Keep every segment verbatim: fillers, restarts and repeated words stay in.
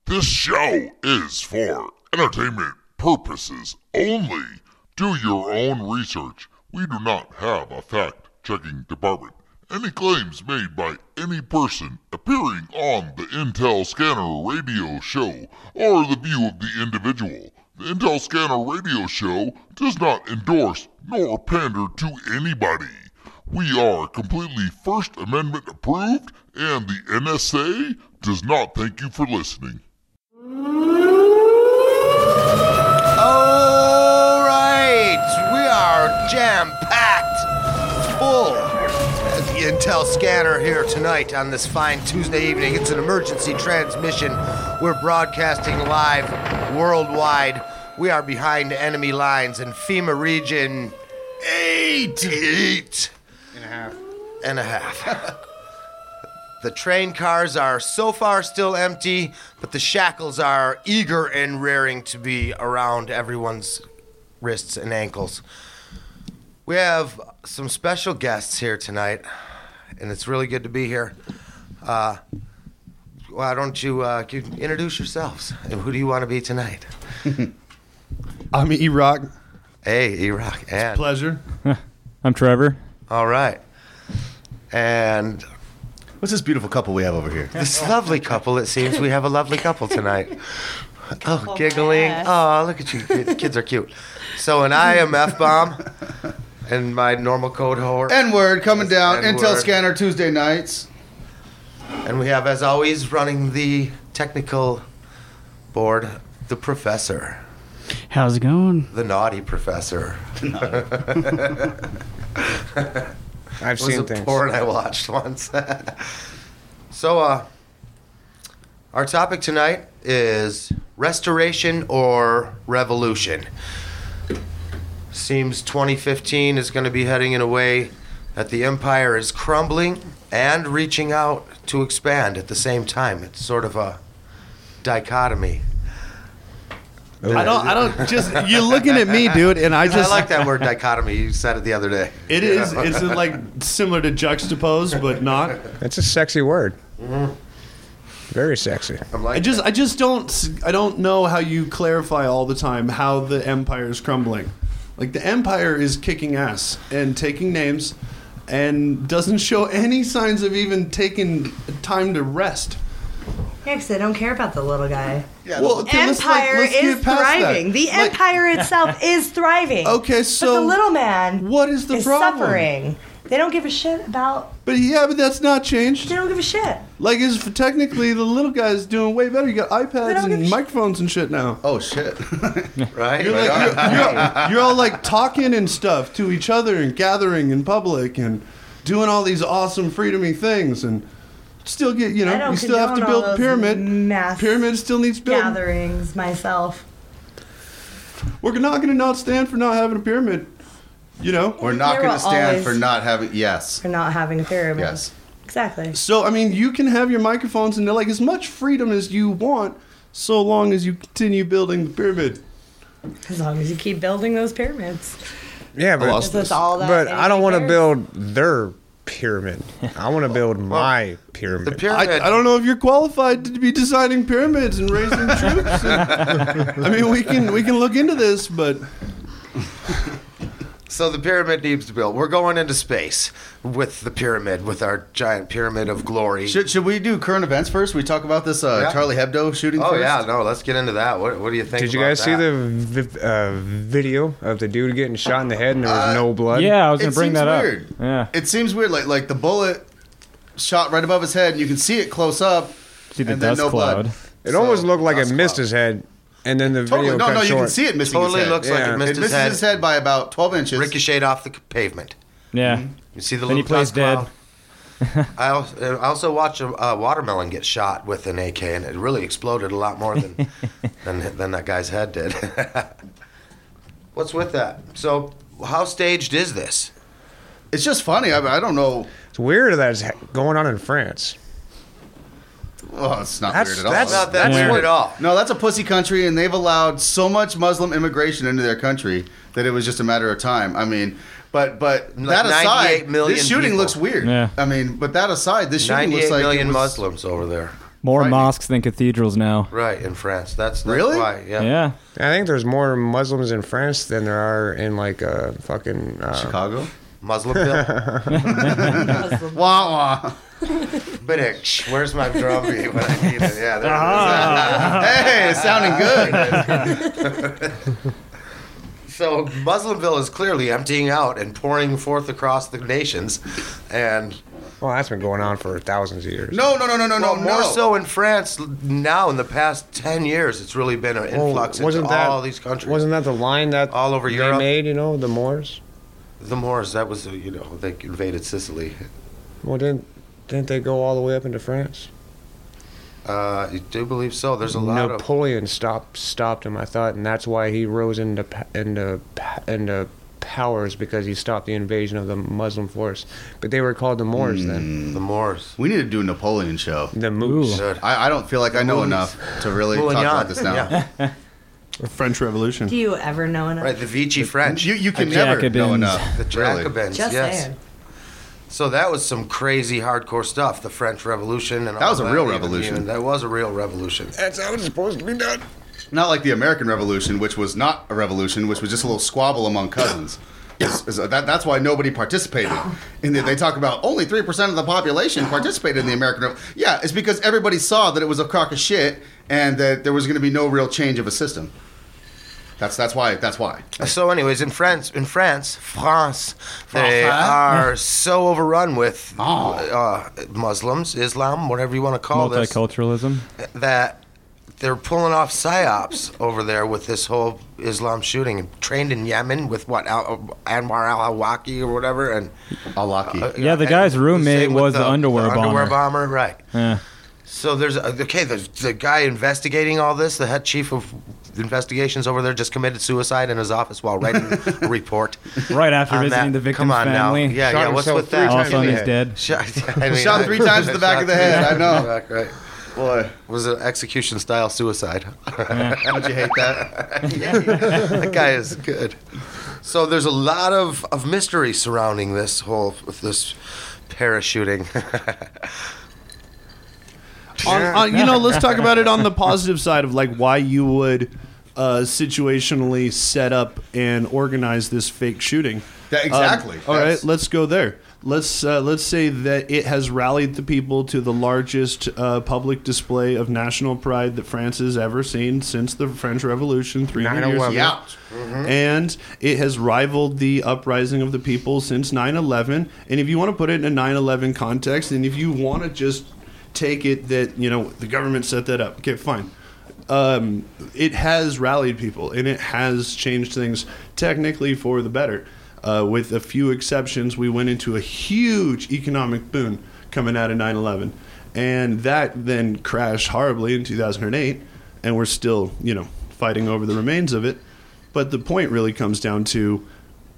This show is for entertainment purposes only. Do your own research. We do not have a fact-checking department. Any claims made by any person appearing on the Intel Scanner radio show are the view of the individual. The Intel Scanner radio show does not endorse nor pander to anybody. We are completely First Amendment approved, and the N S A does not thank you for listening. All right, we are jam-packed, full at the Intel Scanner here tonight on this fine Tuesday evening. It's an emergency transmission. We're broadcasting live worldwide. We are behind enemy lines in FEMA region eight. Eight. And a half. And a half. The train cars are so far still empty, but the shackles are eager and raring to be around everyone's wrists and ankles. We have some special guests here tonight, and it's really good to be here. Uh, why don't you uh, introduce yourselves? And who do you want to be tonight? I'm E-Rock. Hey, E-Rock. And Pleasure. I'm Trevor. all right. And What's this beautiful couple we have over here? this lovely couple, it seems we have a lovely couple tonight. Oh, giggling. Oh, look at you. The kids are cute. So, and I am F-Bomb, and my normal code whore. N-word coming down. N-word. Intel Scanner Tuesday nights. And we have, as always, running the technical board, the professor. How's it going? The naughty professor. I've It was seen a things. porn I watched once. So, uh, our topic tonight is restoration or revolution. Seems twenty fifteen is going to be heading in a way that the empire is crumbling and reaching out to expand at the same time. It's sort of a dichotomy. I don't. I don't. Just you're looking at me, dude, and I just I like that word dichotomy. You said it the other day. It You is. know? It's like similar to juxtapose, but not. It's a sexy word. Mm-hmm. Very sexy. I'm like I just. I just don't. I don't know how you clarify all the time how the empire is crumbling. Like the empire is kicking ass and taking names, and doesn't show any signs of even taking time to rest. Yeah, because they don't care about the little guy. Yeah, Well, okay, let's, like, Empire let's is get past that. thriving. The Like, empire itself is thriving. Okay, But so the little man what is the is problem? suffering. They don't give a shit about. But yeah, but that's not changed. They don't give a shit. Like, is technically the little guy's doing way better. You got They iPads don't give a and sh- microphones and shit now. Oh, shit. right? You're, like, you're, you're, you're all like talking and stuff to each other and gathering in public and doing all these awesome freedoming things and still get, you I know, don't you still have to condone build all a those pyramid. mass Pyramid still needs building. gatherings myself. We're not going to not stand for not having a pyramid. You know? We're not There going will to stand always- for not having... Yes. For not having a pyramid. Yes. Exactly. So, I mean, you can have your microphones and they're like as much freedom as you want so long as you continue building the pyramid. As long as you keep building those pyramids. Yeah, but lost That's all that but I don't want to anybody build their pyramid. I want to build my The pyramid. pyramid. I, I don't know if you're qualified to be designing pyramids and raising troops. And, I mean, we can we can look into this, but So the pyramid needs to build. We're going into space with the pyramid, with our giant pyramid of glory. Should, should we do current events first? We talk about this uh, Yeah. Charlie Hebdo shooting oh first? yeah, no, let's get into that. What, what do you think? Did you about guys see that? the vi- uh, video of the dude getting shot in the head and there was Uh, no blood? Yeah, I was It gonna bring seems that weird. up. Yeah. It seems weird. Like like the bullet shot right above his head, and you can see it close up. See the and then dust no blood. cloud. It So, almost looked like it dust missed cloud. his head, and then the Totally. video No, cut no, you short. can see it missing Totally his head. looks like Yeah. it missed It his misses head. his head by about twelve inches. Ricocheted off the pavement. Yeah. You see the Then he little plays dust dead. cloud? I also, I also watched a uh, watermelon get shot with an A K, and it really exploded a lot more than than, than that guy's head did. What's with that? So, how staged is this? It's just funny. I, I don't know. It's weird that it's going on in France. Oh, it's not That's- weird at all. That's not that Yeah. weird at all. No, that's a pussy country, and they've allowed so much Muslim immigration into their country that it was just a matter of time. I mean, but but Like that aside, ninety-eight million this shooting people. looks weird. Yeah. I mean, but that aside, this shooting looks ninety-eight like million it was, Muslims over there. More frightening. mosques than cathedrals now. Right, in France. That's, that's Really? why. Yeah. Yeah. I think there's more Muslims in France than there are in like uh, fucking uh, Chicago. Muslimville. Wah wah. But uh, where's my drum beat when I need it? Yeah, there Hey, it's sounding good. it is. So Muslimville is clearly emptying out and pouring forth across the nations, and well, that's been going on for thousands of years. No, no, no, no, no, well, no. more no. so in France now. In the past ten years, it's really been an Well, influx into wasn't that- all these countries. Wasn't that the line that All over they Europe? made? You know, the Moors. The Moors, that was, uh, you know, they invaded Sicily. Well, didn't didn't they go all the way up into France? Uh, I do believe so. There's a lot of... Napoleon stopped stopped him, I thought, and that's why he rose into pa- into pa- into powers, because he stopped the invasion of the Muslim force. But they were called the Moors then. The Moors. We need to do a Napoleon show. The Moors. Good. I, I don't feel like I know Moons. enough to really Moulin talk Rouge. about this now. Yeah. French Revolution. Do you ever know enough? Right, the Vichy French. You you can The never Jacobins. know enough. The really. Jacobins, Just yes. saying. So that was some crazy hardcore stuff, the French Revolution. And That all was a real even- revolution. even- that was a real revolution. That's how it's supposed to be done. Not like the American Revolution, which was not a revolution, which was just a little squabble among cousins. It's- it's- that, that's why nobody participated. And they, they talk about only three percent of the population participated in the American Revolution. Yeah, it's because everybody saw that it was a crock of shit and that there was going to be no real change of a system. That's that's why. That's why. So, anyways, in France, in France, France, they are so overrun with Oh. uh, Muslims, Islam, whatever you want to call this, Multiculturalism. that they're pulling off psyops over there with this whole Islam shooting. Trained in Yemen with what Al- Anwar al-Awlaki or whatever, and Alaki. uh, Yeah, the and guy's the roommate same with was the underwear underwear bomber. bomber, right? Yeah. So there's a, okay, the the guy investigating all this, the head chief of investigations over there, just committed suicide in his office while writing a report. Right after on visiting that. the victim's Come on family. Now. Yeah, Shot yeah. What's himself with three that? All of times a sudden in the he's head. dead. Shot, I mean, Shot three times in the back shot of the three head, times I in know. the back, right. Boy, It was an execution style suicide. don't you hate that? That guy is good. So there's a lot of, of mystery surrounding this whole with this parachuting. On, on, you know, let's talk about it on the positive side of like why you would uh, situationally set up and organize this fake shooting. That- exactly. Um, all right, That's- let's go there. Let's uh, let's say that it has rallied the people to the largest uh, public display of national pride that France has ever seen since the French Revolution three hundred years ago. Yeah. And it has rivaled the uprising of the people since nine eleven. And if you want to put it in a nine eleven context, and if you want to just take it that, you know, the government set that up, okay, fine. Um, it has rallied people, and it has changed things technically for the better. Uh, with a few exceptions, we went into a huge economic boom coming out of nine eleven. And that then crashed horribly in two thousand eight, and we're still, you know, fighting over the remains of it. But the point really comes down to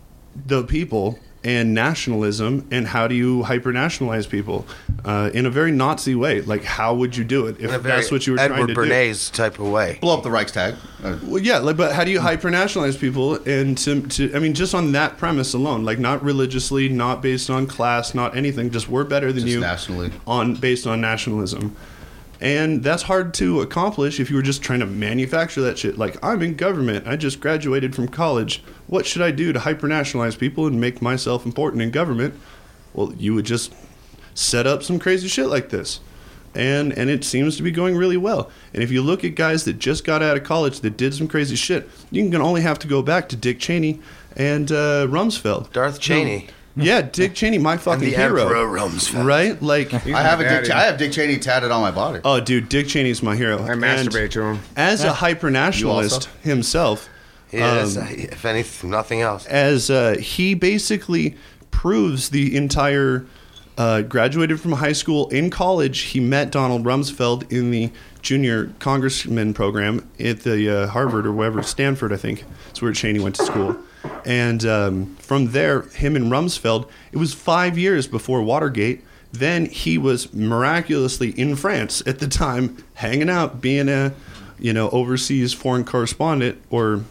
the people and nationalism, and how do you hyper-nationalize people uh, in a very Nazi way? Like, how would you do it if In a very that's what you were Edward trying to do? Bernays type of way. Blow up the Reichstag. Uh, Well, yeah, like, but how do you hyper-nationalize people? And to, to, I mean, just on that premise alone, like not religiously, not based on class, not anything, just we're better than Just you nationally. on based on nationalism. And that's hard to accomplish if you were just trying to manufacture that shit. Like, I'm in government. I just graduated from college. What should I do to hyper-nationalize people and make myself important in government? Well, you would just set up some crazy shit like this. And and it seems to be going really well. And if you look at guys that just got out of college that did some crazy shit, you can only have to go back to Dick Cheney and uh, Rumsfeld. Darth Cheney. Yeah, Dick Cheney, my And fucking the hero. Emperor Rumsfeld. Right? Like, I have a Dick, daddy. I have Dick Cheney tatted on my body. oh, dude, Dick Cheney's my hero. I And masturbate to him. as a You hyper-nationalist also? himself, He is, Um, if anything, nothing else. as uh, he basically proves the entire uh, graduated from high school. In college, he met Donald Rumsfeld in the junior congressman program at the uh, Harvard or wherever, Stanford, I think. That's where Cheney went to school. And um, from there, him and Rumsfeld, it was five years before Watergate. Then he was miraculously in France at the time, hanging out, being a, you know, overseas foreign correspondent or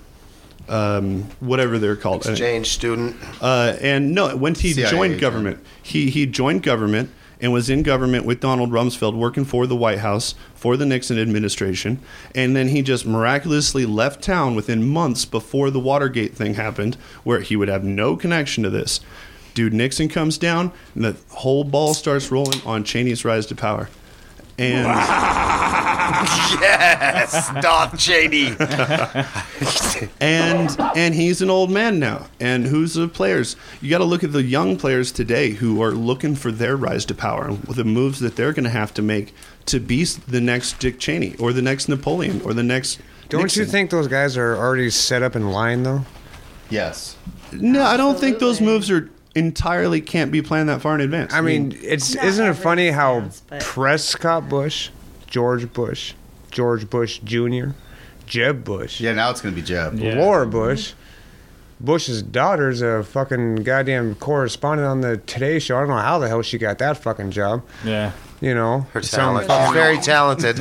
um, whatever they're called. Exchange student. Uh, and no, when he C I A joined agent. government, he he joined government, and was in government with Donald Rumsfeld working for the White House for the Nixon administration. And then he just miraculously left town within months before the Watergate thing happened, where he would have no connection to this. Dude, Nixon comes down, and the whole ball starts rolling on Cheney's rise to power. And Yes, Don Cheney. and and he's an old man now. And who's the players? You got to look at the young players today who are looking for their rise to power and the moves that they're going to have to make to be the next Dick Cheney or the next Napoleon or the next. Don't Nixon. you think those guys are already set up in line though? Yes. No, I don't think those Absolutely. moves are entirely can't be planned that far in advance. I mean, it's Not isn't it every funny how chance, but- Prescott Bush, George Bush, George Bush Junior, Jeb Bush, Yeah, now it's going to be Jeb. Yeah. Laura Bush, Bush's daughter's a fucking goddamn correspondent on the Today Show. I don't know how the hell she got that fucking job. Yeah. You know, Her Some talent. fucking- She's very talented. you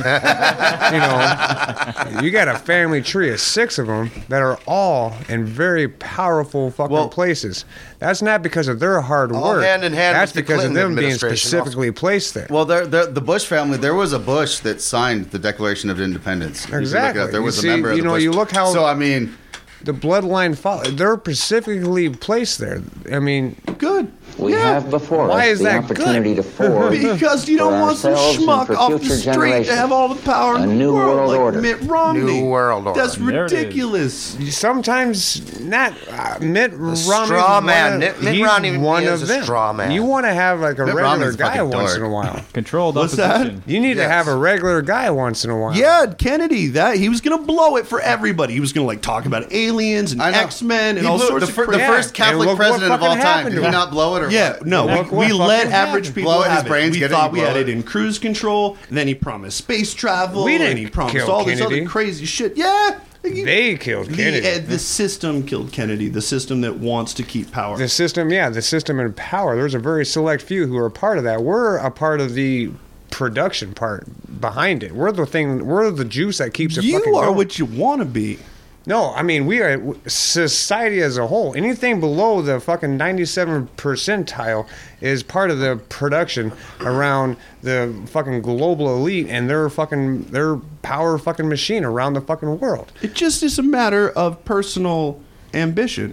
know, you got a family tree of six of them that are all in very powerful fucking Well- places. That's not because of their hard All work. hand in hand That's with the because of Clinton them being administration specifically placed there. Well, there, there, the Bush family, there was a Bush that signed the Declaration of Independence. You can look it Exactly. up. There You was see, a member of you the know, Bush. you look how- So, I mean, The bloodline follow. They're specifically placed there. I mean, good. We Yeah. have before Why us is the that opportunity good? to forge Because you for don't want some ourselves and schmuck for off the future street to generations have all the power in a the new world, world like order. Mitt Romney. New world order. That's There it is. ridiculous. sometimes not uh, Mitt Romney. straw man. Mitt- Mitt he's Romney one is of a them. straw man. You want to have like a Mitt regular Romney's a guy fucking once dork. in a while. Controlled What's that? opposition. You need to Yes. have a regular guy once in a while. Yeah, Kennedy. That he was gonna blow it for everybody. He was gonna like talk about aliens and I know. X Men and He all blew- sorts the, of fir- crazy. the Yeah, first and Catholic look what president of all fucking time. happened Did to he him. not blow it or Yeah, what? no, Look we, what we let fucking average happened. people Blow it, his have it. brains We get it, thought you we blow had it. it in cruise control, and then he promised space travel, We didn't and he promised kill all this Kennedy. other crazy shit. Yeah, you- They killed the, Kennedy. uh, the system killed Kennedy. The system that wants to keep power. The system, yeah, the system and power. There's a very select few who are a part of that. We're a part of the production part behind it. We're the thing. We're the juice that keeps it you fucking are going. what you want to be. No, I mean we are society as a whole. Anything below the fucking ninety-seven percentile is part of the production around the fucking global elite and their fucking their power fucking machine around the fucking world. It just is a matter of personal ambition.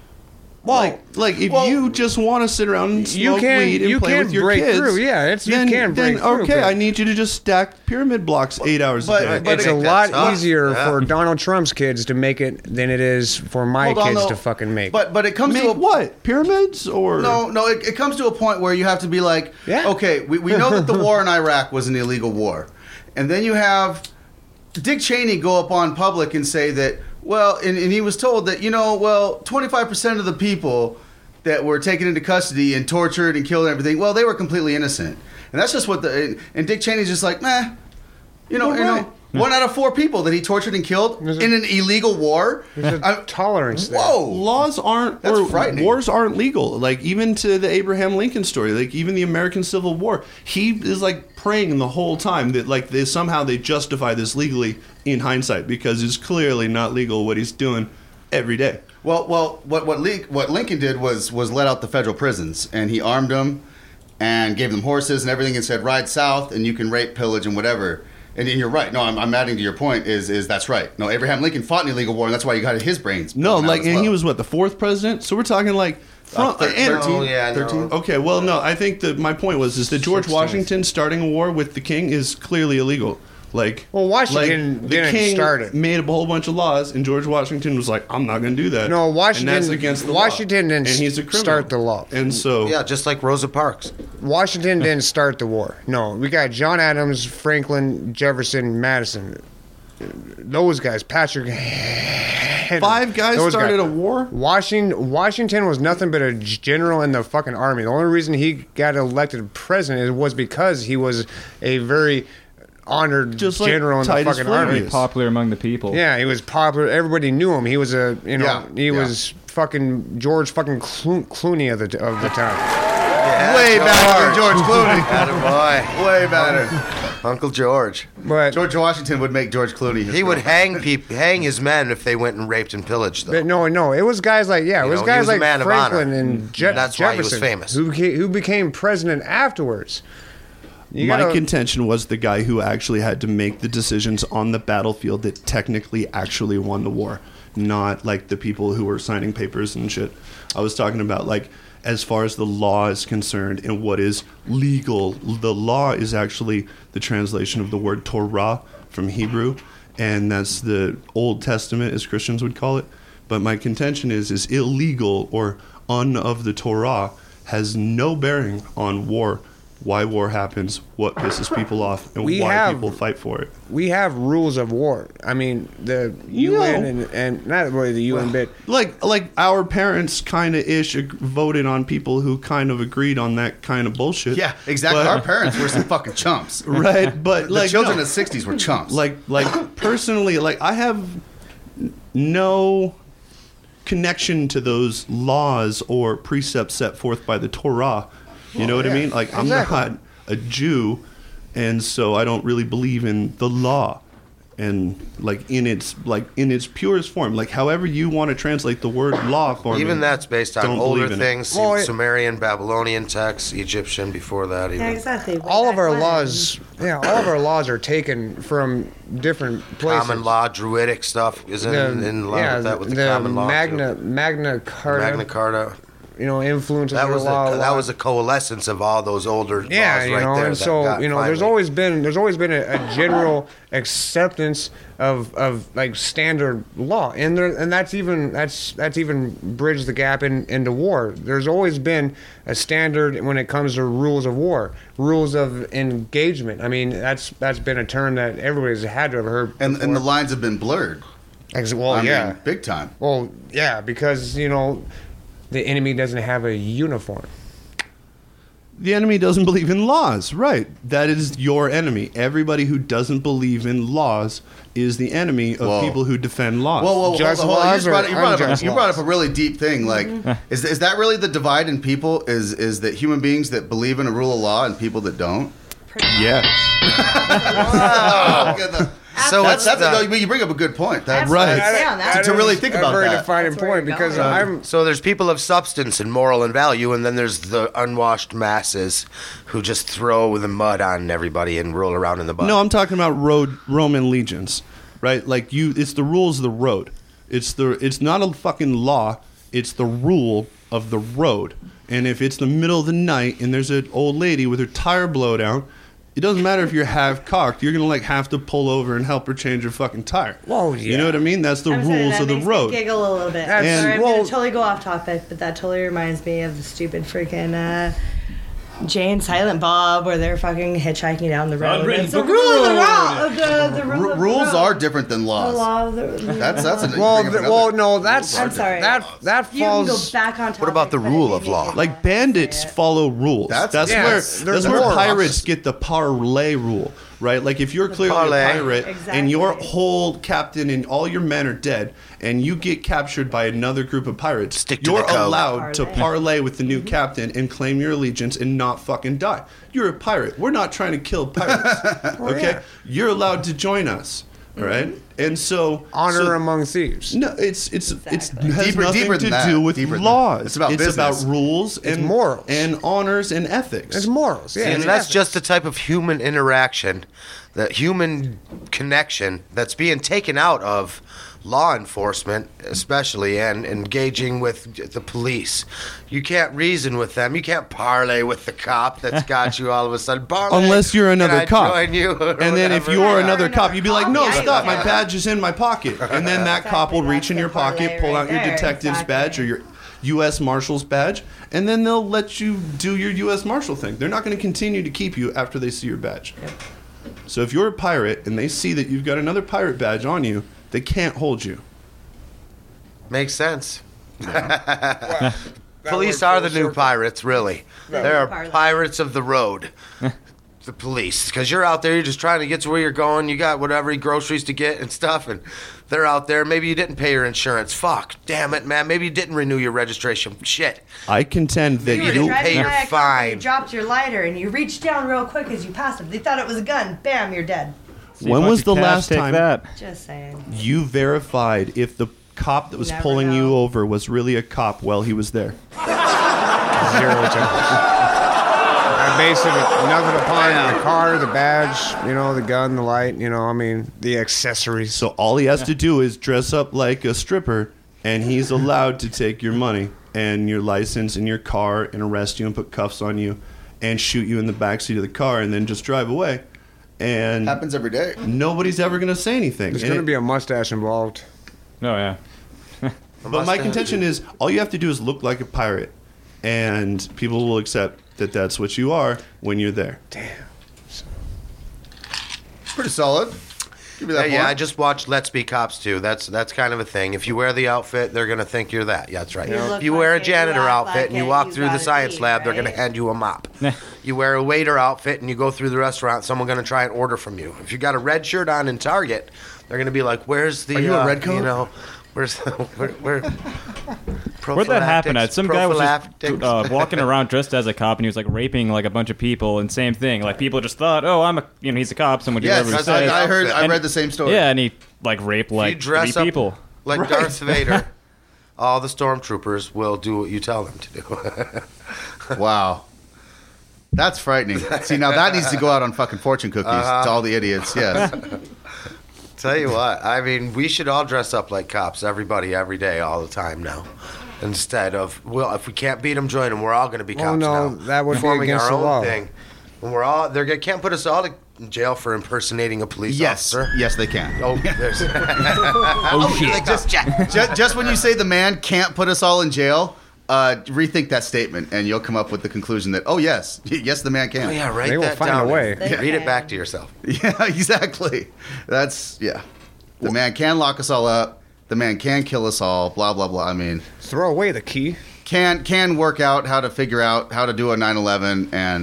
Like, like if well, you just want to sit around and you smoke can- weed and you play can with your break kids, through. Yeah, it's- you then, can break then, through, Okay, but- I need you to just stack pyramid blocks eight hours but- a day. but It's it- a lot tough. easier Yeah. for Donald Trump's kids to make it than it is for my Hold on, kids though. to fucking make. But but it comes Make to a what? Pyramids or No, no, it, it comes to a point where you have to be like, Yeah. okay, we, we know that the war in Iraq was an illegal war. And then you have Dick Cheney go up on public and say that, well, and, and he was told that, you know, well, twenty-five percent of the people that were taken into custody and tortured and killed and everything, well, they were completely innocent. And that's just what the, and, and Dick Cheney's just like, meh, you know, No you way. know, one out of four people that he tortured and killed There's a- in an illegal war. There's a I- tolerance there. Whoa. laws aren't That's or frightening. wars aren't legal. Like even to the Abraham Lincoln story, like even the American Civil War, he is like praying the whole time that like they somehow they justify this legally in hindsight because it's clearly not legal what he's doing every day. Well, well, what what, Le- what Lincoln did was was let out the federal prisons, and he armed them, and gave them horses and everything, and said, "Ride south, and you can rape, pillage, and whatever." And, and you're right. No, I'm, I'm adding to your point. Is is that's right? No, Abraham Lincoln fought an illegal war, and that's why you got his brains. No, blown out like as and he well. was what the fourth president. So we're talking like from Uh, thir- and- thirteen, Oh, yeah, no. thirteen. Okay, well, no, I think that my point was is that George sixteenth. Washington starting a war with the king is clearly illegal. Like, Well, Washington like, the didn't king start it. made a whole bunch of laws, and George Washington was like, "I'm not going to do that." No, Washington- And that's against the Washington law. didn't and he's a criminal. start the law. And so, Yeah, just like Rosa Parks. Washington didn't start the war. No, we got John Adams, Franklin, Jefferson, Madison. Those guys, Patrick. Henry. five guys Those started guys. a war. Washington, Washington was nothing but a general in the fucking army. The only reason he got elected president was because he was a very honored Just like general in the Titus fucking Flavius. army. Popular among the people. Yeah, he was popular. Everybody knew him. He was a, you know, Yeah, he yeah. was fucking George fucking Clo- Clooney of the of the time. Way better than George Clooney. Attaboy. Way better. Uncle George. But George Washington would make George Clooney. His He would girlfriend. hang people, hang his men if they went and raped and pillaged them. But no, no, it was guys like yeah, it You was know, he guys was a like man of Franklin honor. and Je- That's why he was Jefferson famous. who became, who became president afterwards. You My gotta- contention was the guy who actually had to make the decisions on the battlefield that technically actually won the war, not like the people who were signing papers and shit. I was talking about like as far as the law is concerned and what is legal. The law is actually the translation of the word Torah from Hebrew, and that's the Old Testament, as Christians would call it. But my contention is is illegal or un of the Torah has no bearing on war. Why war happens, what pisses people off, and We why have- people fight for it. we have rules of war. I mean, the U N No. and, and not really the U N, but Like, like our parents kind of ish ag- voted on people who kind of agreed on that kind of bullshit. Yeah, exactly. But- Our parents were some fucking chumps. right? But The like, children no. of the sixties were chumps. like, like personally, like I have n- no connection to those laws or precepts set forth by the Torah. You know what I mean? Like, I'm Exactly. not a Jew, and so I don't really believe in the law. And like in its like in its purest form, like however you want to translate the word law for me. Even that's based on don't older believe in it. things, Well, it- Sumerian, Babylonian texts, Egyptian before that. Even. Yeah, exactly. Way all of back our when. laws, yeah, all of our laws are taken from different places. Common law, Druidic stuff is in, The- in line yeah, with that with the, the common law. too. Magna Magna Carta, Magna Carta. you know, influences That your was law. a, a that lot. was a coalescence of all those older yeah, laws you right know, there. and that so got you know, there's finally- always been there's always been a, a general acceptance of of like standard law, and there and that's even that's that's even bridged the gap in, into war. There's always been a standard when it comes to rules of war, rules of engagement. I mean, that's that's been a term that everybody's had to have heard. and, and the before. lines have been blurred. Ex- well, I yeah, mean, big time. well, yeah, because you know, the enemy doesn't have a uniform. The enemy doesn't believe in laws, right? That is your enemy. Everybody who doesn't believe in laws is the enemy of Whoa. people who defend laws. Whoa, whoa, whoa, Just hold on, hold on. You, laws just brought, or you, brought up, unjust a- you brought up laws? a really deep thing. Like, is is that really the divide in people? Is is that human beings that believe in a rule of law and people that don't? Yes. Oh, good. The- So that's it's that's the- a, no, you bring up a good point. That's Right. That's down, that's To really is think a about very that. defining That's where point you're because going. I'm So there's people of substance and moral and value, and then there's the unwashed masses who just throw the mud on everybody and roll around in the mud. No, I'm talking about road Roman legions, right? Like you, it's the rules of the road. It's the it's not a fucking law. It's the rule of the road. And if it's the middle of the night and there's an old lady with her tire blowed out, it doesn't matter if you're half cocked. You're gonna like have to pull over and help her change her fucking tire. Whoa, You yeah. know what I mean? That's the I'm sorry, rules that of the makes road. Me giggle a little bit. That's- I'm sorry, I'm well- gonna totally go off topic, but that totally reminds me of the stupid freaking uh, Jay and Silent Bob, where they're fucking hitchhiking down the road. Unwritten It's the book of rule of the the law. Of the, the rule R- of the rules road. are different than the laws. law of the. That's that's an well, bring up th- another- well, no, that's I'm sorry. that that You can go falls. back on topic. What about the but it rule made of me law? giggle. Like bandits follow rules. That's- That's, yeah, where it's- that's they're where morals. pirates get the parlay rule, right? Like if you're clearly parlay. a pirate and your Exactly. whole captain and all your men are dead, and you get captured by another group of pirates, Stick to you're the code. allowed to Parlay. parlay with the new captain and claim your allegiance and not fucking die. You're a pirate. We're not trying to kill pirates. Okay, you're allowed to join us. All right, and so Honor so- among thieves. no, it's it's it's Exactly. has Deeper- nothing deeper to than that. do with Deeper than that. laws. It's about business. about rules and morals. and honors and ethics. It's morals. Yeah, and it's that's ethics. just the type of human interaction, that human connection that's being taken out of law enforcement, especially, and engaging with the police. You can't reason with them. You can't parlay with the cop that's got you all of a sudden. Parlay, Unless you're can another I cop. join you? Or And then if whatever. you're Yeah. another Another cop, you'd be like, cop, no, yeah, stop, yeah. my badge is in my pocket. And then that cop will Exactly, reach in that's your the pocket, parlay pull right out your there, detective's exactly. badge or your U S Marshal's badge, and then they'll let you do your U S Marshal thing. They're not going to continue to keep you after they see your badge. So if you're a pirate and they see that you've got another pirate badge on you, they can't hold you. Makes sense. That Police word are full the new circle. pirates, really. They're Parlay. pirates of the road. the police, because you're out there, you're just trying to get to where you're going. You got whatever groceries to get and stuff, and they're out there. Maybe you didn't pay your insurance. Fuck, damn it, man. Maybe you didn't renew your registration. Shit. I contend that You You were didn't driving pay your by a cop and fine. You dropped your lighter and you reached down real quick as you passed him. They thought it was a gun. Bam, you're dead. when was the last Take time that. Just saying. you verified if the cop that was Never pulling know. you over was really a cop while he was there? Zero chance. I base it nothing upon the car, the badge, you know, the gun, the light, you know, I mean, the accessories. So all he has to do is dress up like a stripper, and he's allowed to take your money and your license and your car and arrest you and put cuffs on you and shoot you in the backseat of the car and then just drive away. And Happens every day. nobody's ever going to say anything. There's And going to it- be a mustache involved. Oh yeah. But my contention is, all you have to do is look like a pirate, and people will accept that that's what you are when you're there. Pretty solid. Give me that Hey, yeah, point. I just watched Let's Be Cops too. That's that's kind of a thing. If you wear the outfit, they're gonna think you're that. Yeah, that's right. You look If you wear a like it, you janitor act outfit like and you it, walk you through the gotta science be, lab, they're gonna right? hand you a mop. You wear a waiter outfit and you go through the restaurant, someone's gonna try and order from you. If you got a red shirt on in Target, they're gonna be like, "Where's the? Are you a uh, red coat? You know, where's where? where Where'd that happen at? Some guy was just prophylactics? uh, walking around dressed as a cop, and he was like raping like a bunch of people, and same thing. Like people just thought, oh, I'm a, you know, he's a cop, someone do Yes, whatever he that's- says. I, I heard. I And- read the same story. Yeah, and he like raped you like dress three up people. like Right. Darth Vader, all the stormtroopers will do what you tell them to do. Wow. That's frightening. See, now that needs to go out on fucking fortune cookies Uh-huh. to all the idiots. Yes. Tell you what, I mean, we should all dress up like cops, everybody, every day, all the time now. Instead of, well, if we can't beat them, join them. We're all going to be Well, cops no, now. that would be Forming against our the own law. thing. And we're all, they can't put us all in jail for impersonating a police Yes. officer. Yes, they can. Oh, there's. Oh shit! just check. just, just when you say the man can't put us all in jail, uh, rethink that statement, and you'll come up with the conclusion that, oh yes, yes, the man can. Oh, yeah, write They will that find down. a way. and They Read it can. back to yourself. Yeah, exactly. That's yeah. The man can lock us all up. The man can kill us all. Blah blah blah. I mean, Throw away the key. can can work out how to figure out how to do a nine eleven and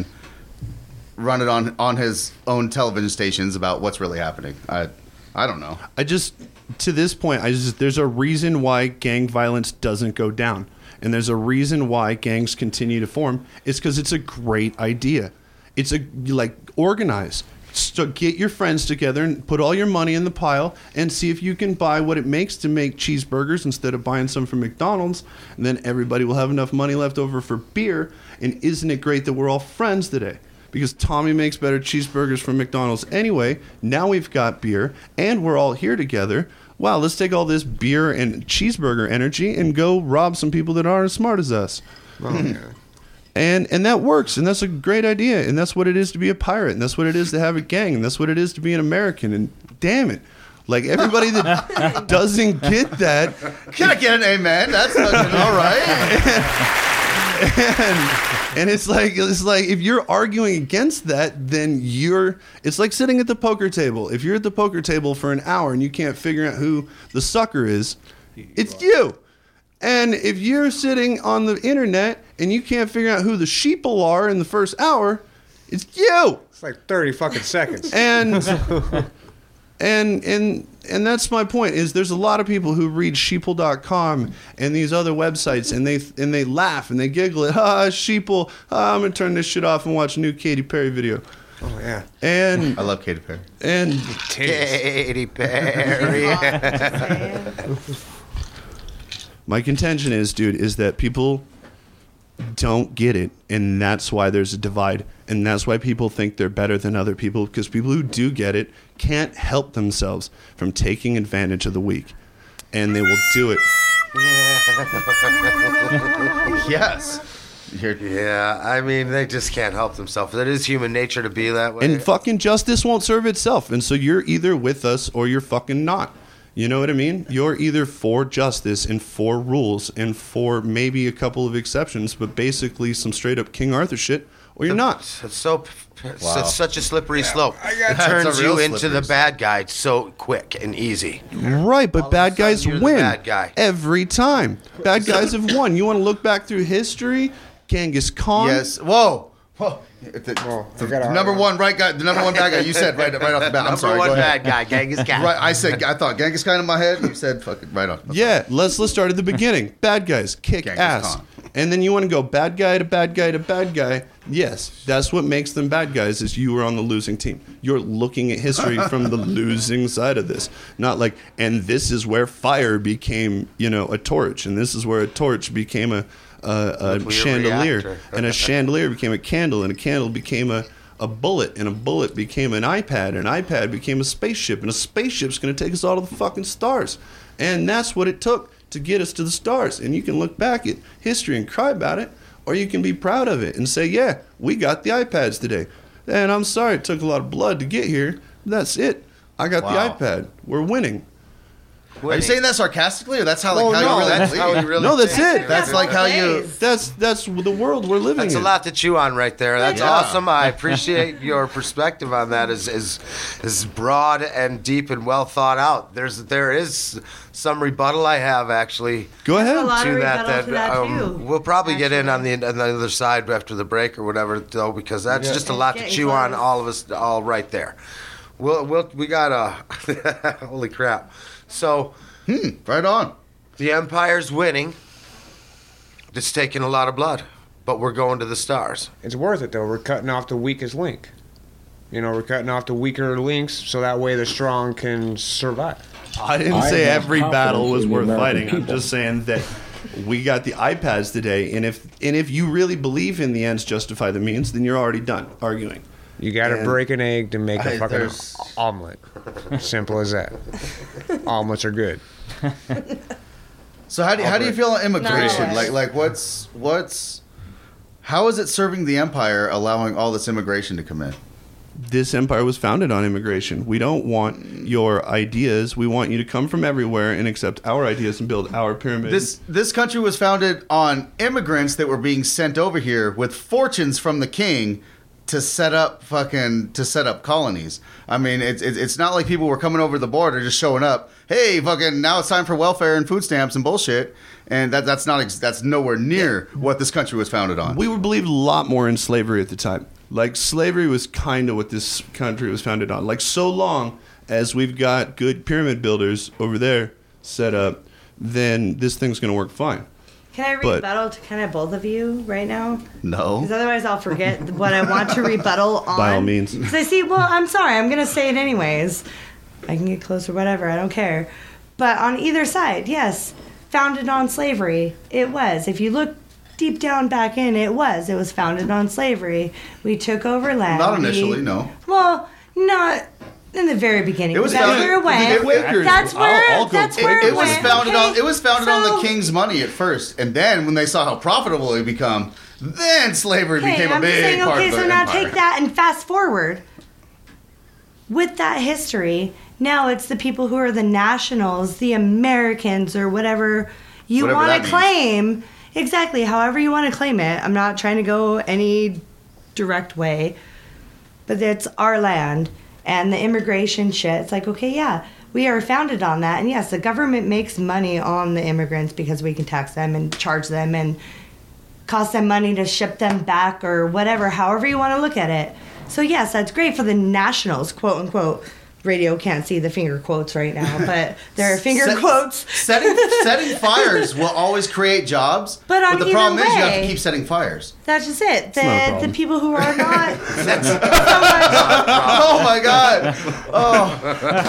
run it on on his own television stations about what's really happening. I I don't know. I just, to this point, I just, there's a reason why gang violence doesn't go down. And there's a reason why gangs continue to form. It's because it's a great idea. It's a, like, organize. So get your friends together and put all your money in the pile and see if you can buy what it makes to make cheeseburgers instead of buying some from McDonald's. And then everybody will have enough money left over for beer. And isn't it great that we're all friends today? Because Tommy makes better cheeseburgers from McDonald's anyway. Now we've got beer, and we're all here together. Wow, let's take all this beer and cheeseburger energy and go rob some people that aren't as smart as us. And and that works, and that's a great idea, and that's what it is to be a pirate, and that's what it is to have a gang, and that's what it is to be an American. And damn it, like everybody that doesn't get that, Can I get an amen? That's fucking all right. and and it's like it's like if you're arguing against that, then you're it's like sitting at the poker table. If you're at the poker table for an hour and you can't figure out who the sucker is, it's you. And if you're sitting on the internet and you can't figure out who the sheeple are in the first hour, it's you. It's like thirty fucking seconds. And and and and that's my point is there's a lot of people who read sheeple dot com and these other websites and they and they laugh and they giggle at ah sheeple, ah, I'm gonna turn this shit off and watch a new Katy Perry video. Oh, yeah. And I love Katy Perry. and Katy Perry. my contention is, dude, is that people don't get it, and that's why there's a divide, and that's why people think they're better than other people, because people who do get it can't help themselves from taking advantage of the weak, and they will do it. Yes. You're, Yeah, I mean, they just can't help themselves. It is human nature to be that way. And fucking justice won't serve itself, and so you're either with us or you're fucking not. You know what I mean? You're either for justice and for rules and for maybe a couple of exceptions, but basically some straight up King Arthur shit, or you're not. It's so it's Wow. such a slippery slope. It That's turns a real you into slippery the bad guy so quick and easy. Right, but All of a bad sudden guys you're the win bad guy. every time. Bad guys have won. You want to look back through history? Genghis Khan. yes. Whoa. Well, the, Well, I the got a hard number one. one right guy, the number one bad guy. You said right, right off the bat. I'm Number sorry. one Go ahead. bad guy, Genghis Khan. Right, I said I thought Genghis Khan in my head. You said fucking right off. Yeah, let's let's start at the beginning. Bad guys kick Genghis ass, Khan. and then you want to go bad guy to bad guy to bad guy. Yes, that's what makes them bad guys. Is you were on the losing team. You're looking at history from the losing side of this, not like. And this is where fire became, you know, a torch, and this is where a torch became a a, a Nuclear chandelier, reactor. and a chandelier became a candle, and a candle became a a bullet, and a bullet became an iPad, and an iPad became a spaceship, and a spaceship's going to take us all to the fucking stars. And that's what it took to get us to the stars. And you can look back at history and cry about it, or you can be proud of it and say, yeah, we got the iPads today. And I'm sorry it took a lot of blood to get here. That's it. I got Wow. the iPad. We're winning. Are you saying that sarcastically, or that's how like Oh, how no, you really That's believe? how we really No, that's think. it. That's like how you. That's that's the world we're living That's a in. lot to chew on right there. That's Yeah. awesome. I appreciate your perspective on that. is is is broad and deep and well thought out. There's there is some rebuttal I have actually Go There's a ahead. lot to of that. rebuttal to that, um, too, we'll probably get in on actually. the on the other side after the break or whatever, though, because that's just a It's lot to getting chew on. close. All of us, all right there. We'll we'll we got a holy crap. So Hmm, right on. the Empire's winning. It's taking a lot of blood, but we're going to the stars. It's worth it though. We're cutting off the weakest link. You know, we're cutting off the weaker links so that way the strong can survive. I didn't I say have every confidence battle was in the worth American fighting. I'm people. just saying that we got the iPads today, and if and if you really believe in the ends justify the means, then you're already done arguing. You got to And- break an egg to make a I- fucking there's- omelet. Simple as that. Omelets are good. So how do how do you feel on immigration? Nice. Like like what's what's how is it serving the empire allowing all this immigration to come in? This empire was founded on immigration. We don't want your ideas. We want you to come from everywhere and accept our ideas and build our pyramid. This this country was founded on immigrants that were being sent over here with fortunes from the king to set up fucking to set up colonies. I mean, it's it's it's not like people were coming over the border just showing up. Hey, fucking now it's time for welfare and food stamps and bullshit. And that that's not ex- that's nowhere near what this country was founded on. we were believed a lot more in slavery at the time. Like slavery was kind of what this country was founded on. Like so long as we've got good pyramid builders over there set up, then this thing's going to work fine. Can I But- rebuttal to kind of both of you right now? No. Because otherwise I'll forget what I want to rebuttal on. By all means. 'Cause I see, well, I'm sorry, I'm going to say it anyways. I can get close or whatever, I don't care. But on either side, yes, founded on slavery, it was. If you look deep down back in, it was. It was founded on slavery. We took over land. Not We- initially, no. Well, not in the very beginning. It was that's founded- where it went. the Quakers- That's I'll- where. I'll go that's It, where it, it was went. founded okay? on it was founded on So- the king's money at first, and then when they saw how profitable it become, then slavery Okay, became a I'm just big saying, part okay, of the so now empire. take that and fast forward. With that history, now it's the people who are the nationals, the Americans, or whatever you Whatever want that to means. claim. Exactly, however you want to claim it. I'm not trying to go any direct way, but it's our land and the immigration shit. It's like, okay, yeah, we are founded on that. And yes, the government makes money on the immigrants because we can tax them and charge them and cost them money to ship them back or whatever, however you want to look at it. So yes, that's great for the nationals, quote unquote. Radio can't see the finger quotes right now, but there are finger Set- quotes. setting setting fires will always create jobs, But on the either problem is you have to way- keep setting fires. That's just it. not a The, problem. the people who are not. Oh my god! Oh.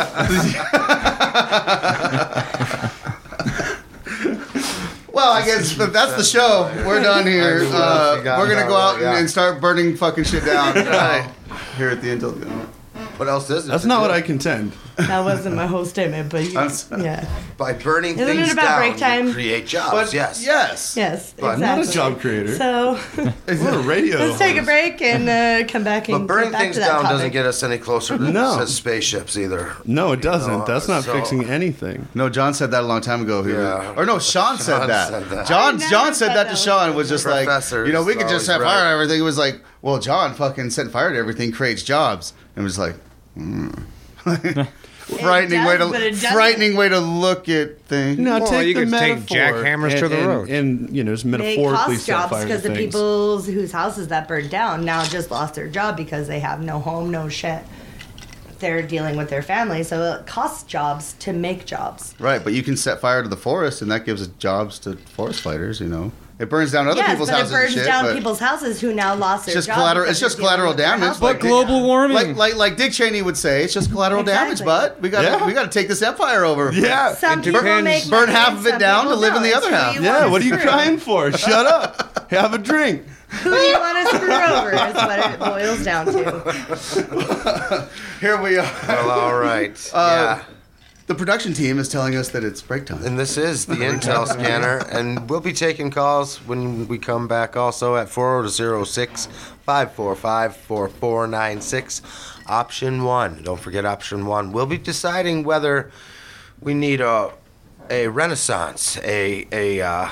Well, I guess if that's the show. We're done here. Uh, we're gonna go out and, and start burning fucking shit down uh, here at the Intel. What else is it? That's to not do? what I contend. That wasn't my whole statement, but you, I'm sorry. yeah. By burning Isn't it things about down, break time? you create jobs. But yes. yes, Yes, But exactly. I'm not a job creator. So We're a radio. let's take a host. break and uh, come back and But burning get back things to that down topic. doesn't get us any closer to No. says spaceships either. No, it doesn't. No, That's not so- fixing anything. No, John said that a long time ago. He was- Yeah. or no, Sean, said, Sean that. said that. John I never John said said that that to was Sean. Was just like, Professor you know, we is could just always set right. fire and everything. It was like, well, John fucking set fire to everything creates jobs, and it was like, mm. frightening way does, but it to doesn't. frightening way to look at things. No, Well, take you the could take metaphor jackhammers and, to the and, road. and you know, just They metaphorically cost set jobs fire to because the things. people whose houses that burned down now just lost their job because they have no home, no shit. They're dealing with their family, so it costs jobs to make jobs. Right, but you can set fire to the forest, and that gives jobs to forest fighters. You know, it burns down other Yes, people's but it houses. burns and shit, down but people's houses who now lost their It's just job collateral- because it's just they're dealing collateral with their damage, house but But global warming. Like, like, like Dick Cheney would say, it's just collateral damage, Exactly. bud. We got, to Yeah. we got to take this empire over. Yeah. Some It people depends. make Burn money half and of it some down to people live in the don't. other Who half. you Yeah, wanna what are you screw? crying for? Shut up. Have a drink. Who do you want to screw over is what it boils down to. Here we are. Well, all right. Uh, yeah. The production team is telling us that it's break time. And this is the Intel scanner, and we'll be taking calls when we come back also at four oh six, five four five, four four nine six. Option one. Don't forget option one. We'll be deciding whether we need a a renaissance, a a uh,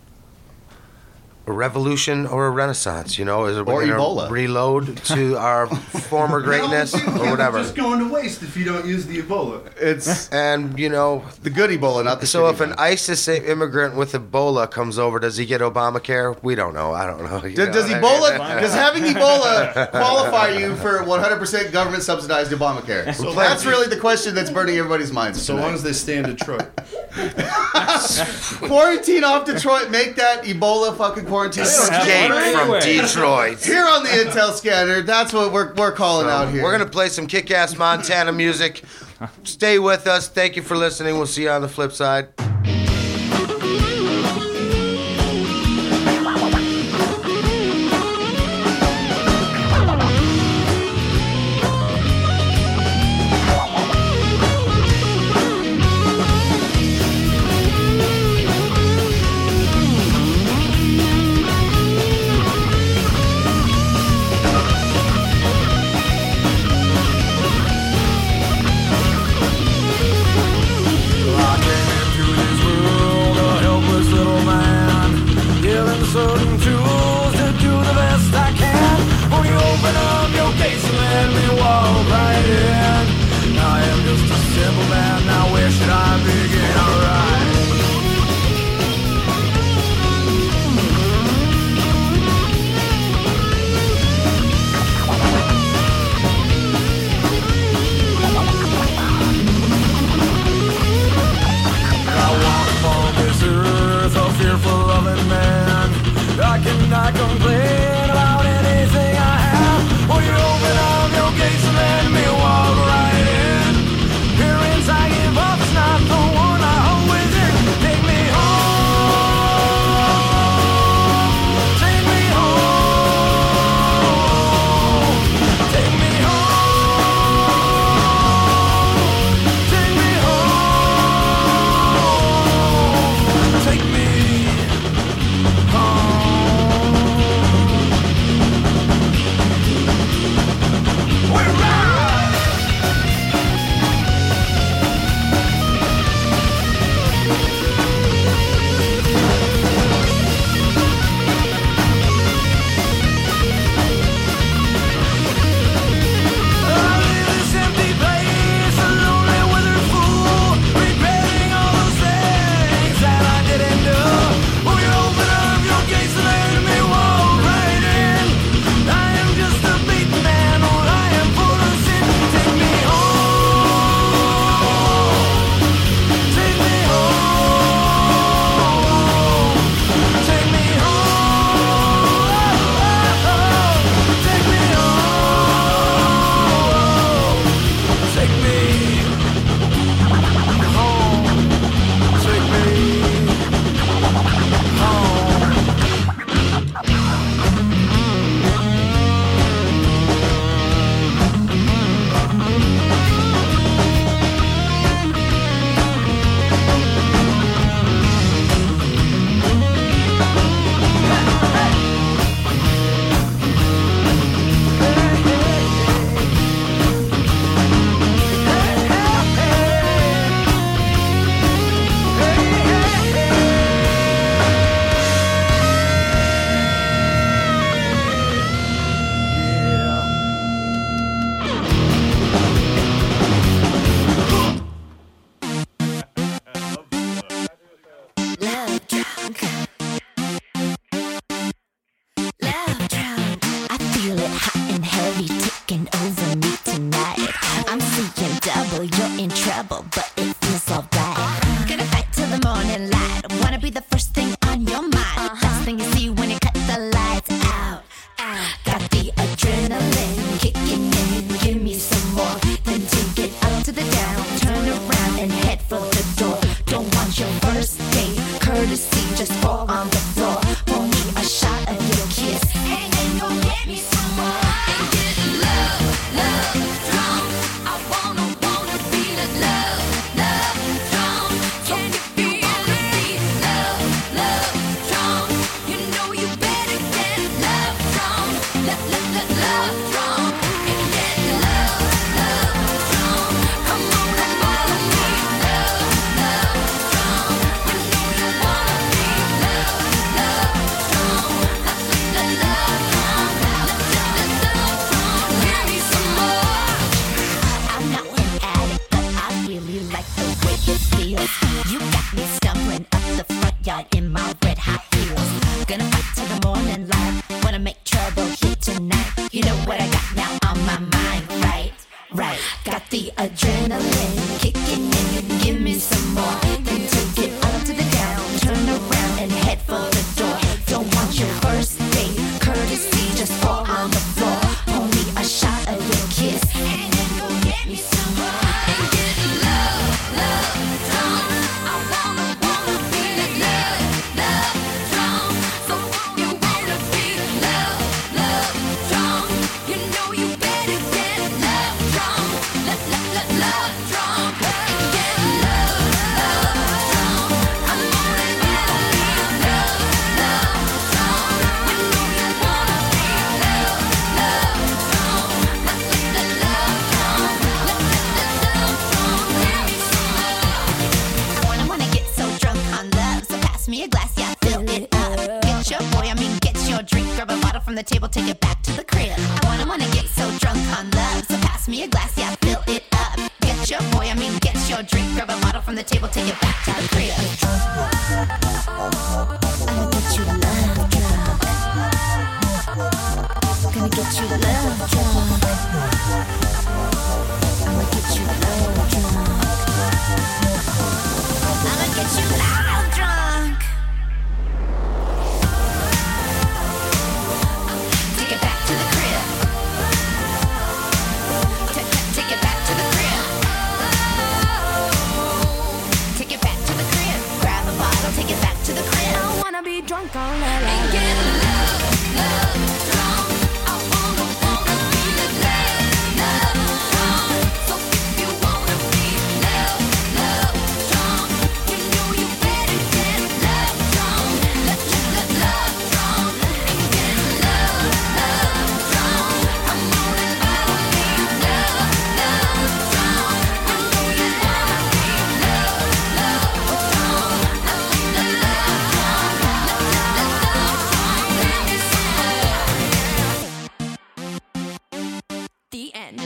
a revolution or a renaissance. You know, is it Or we're gonna Ebola. reload to our former greatness or whatever? Just going to waste if you don't use the Ebola. It's And you know, the good Ebola, not the so shitty if an one. ISIS immigrant with Ebola comes over, does he get Obamacare? We don't know. I don't know. You Does, know does what I mean? Ebola, does having Ebola qualify you for one hundred percent government subsidized Obamacare? So that's really the question that's burning everybody's minds. So tonight. long as they stay in Detroit. Quarantine off Detroit, make that Ebola fucking quarantine. Escape from Anyway. Detroit. Here on the Intel Scanner, that's what we're, we're calling out here. We're gonna play some kick-ass Montana music. Stay with us. Thank you for listening. We'll see you on the flip side. I came into for the door. Don't want your first date courtesy, just fall on the floor. Pour me a shot of your kiss, and then go get me some more. And get love, love, drunk. I wanna, wanna feel it, love, love, drunk. Can you feel it? Love, love, drunk. You know you better get love, drunk. Love, love, love, love, drunk. And get love, love, drunk. Come on and follow me, love, love, drunk. You know you wanna be love, love, drunk. Love, love, love, love, drunk. Love, love, love, drunk. Give me some more. I'm not an addict, but I really like the way it feels. You got me stumbling up the front yard in my red hot heels. Gonna fight till the morning light. Wanna make trouble here tonight. You know what I got now on my mind, right? Right. Got the adrenaline kicking in. You give me some more. Then take it up to the down. Turn around and head for the door. Don't want your first date courtesy, just fall on the floor. Pour me a shot of your kiss, and then go get me some more. And get love, love, drunk. I wanna, wanna feel it, love, love, drunk. So you wanna feel love, love, drunk. You know you better get love, drunk. Love, love, love, love, drunk. And get love, love, drunk. Come on and follow me, love, love, drunk. You know you wanna feel love, love, drunk. Love, love, love, love, drunk. Love, love, love, love, drunk. Give me some more. I wanna, wanna get so drunk on love, so pass me a glass, yeah, fill it up. Get your boy, I mean get your drink, grab a bottle from the table, take it back to the crib. I wanna, wanna get so drunk on love, so pass me a glass, yeah, fill it up. Get your boy, I mean get your drink, grab a bottle from the table, take it back to the crib. I'ma get you love drunk. Gonna get you love drunk. I'ma get you love drunk. I'ma get you loud drunk. Take it back to the crib. Ta- ta- Take it back to the crib. Take it back to the crib. Grab a bottle, take it back to the crib. I wanna be drunk all night long. And get love, love, drunk. I wanna, wanna feel it, love, love, drunk. So if you wanna be love, love, drunk, you know you better get love, drunk. Love, love, love, love, drunk. And get love, love, drunk. Come on and follow me, love, love, drunk. You know you wanna be love, love, drunk. Love, love, love, love, drunk. Love, love, love, love, drunk. Give me some more. The end.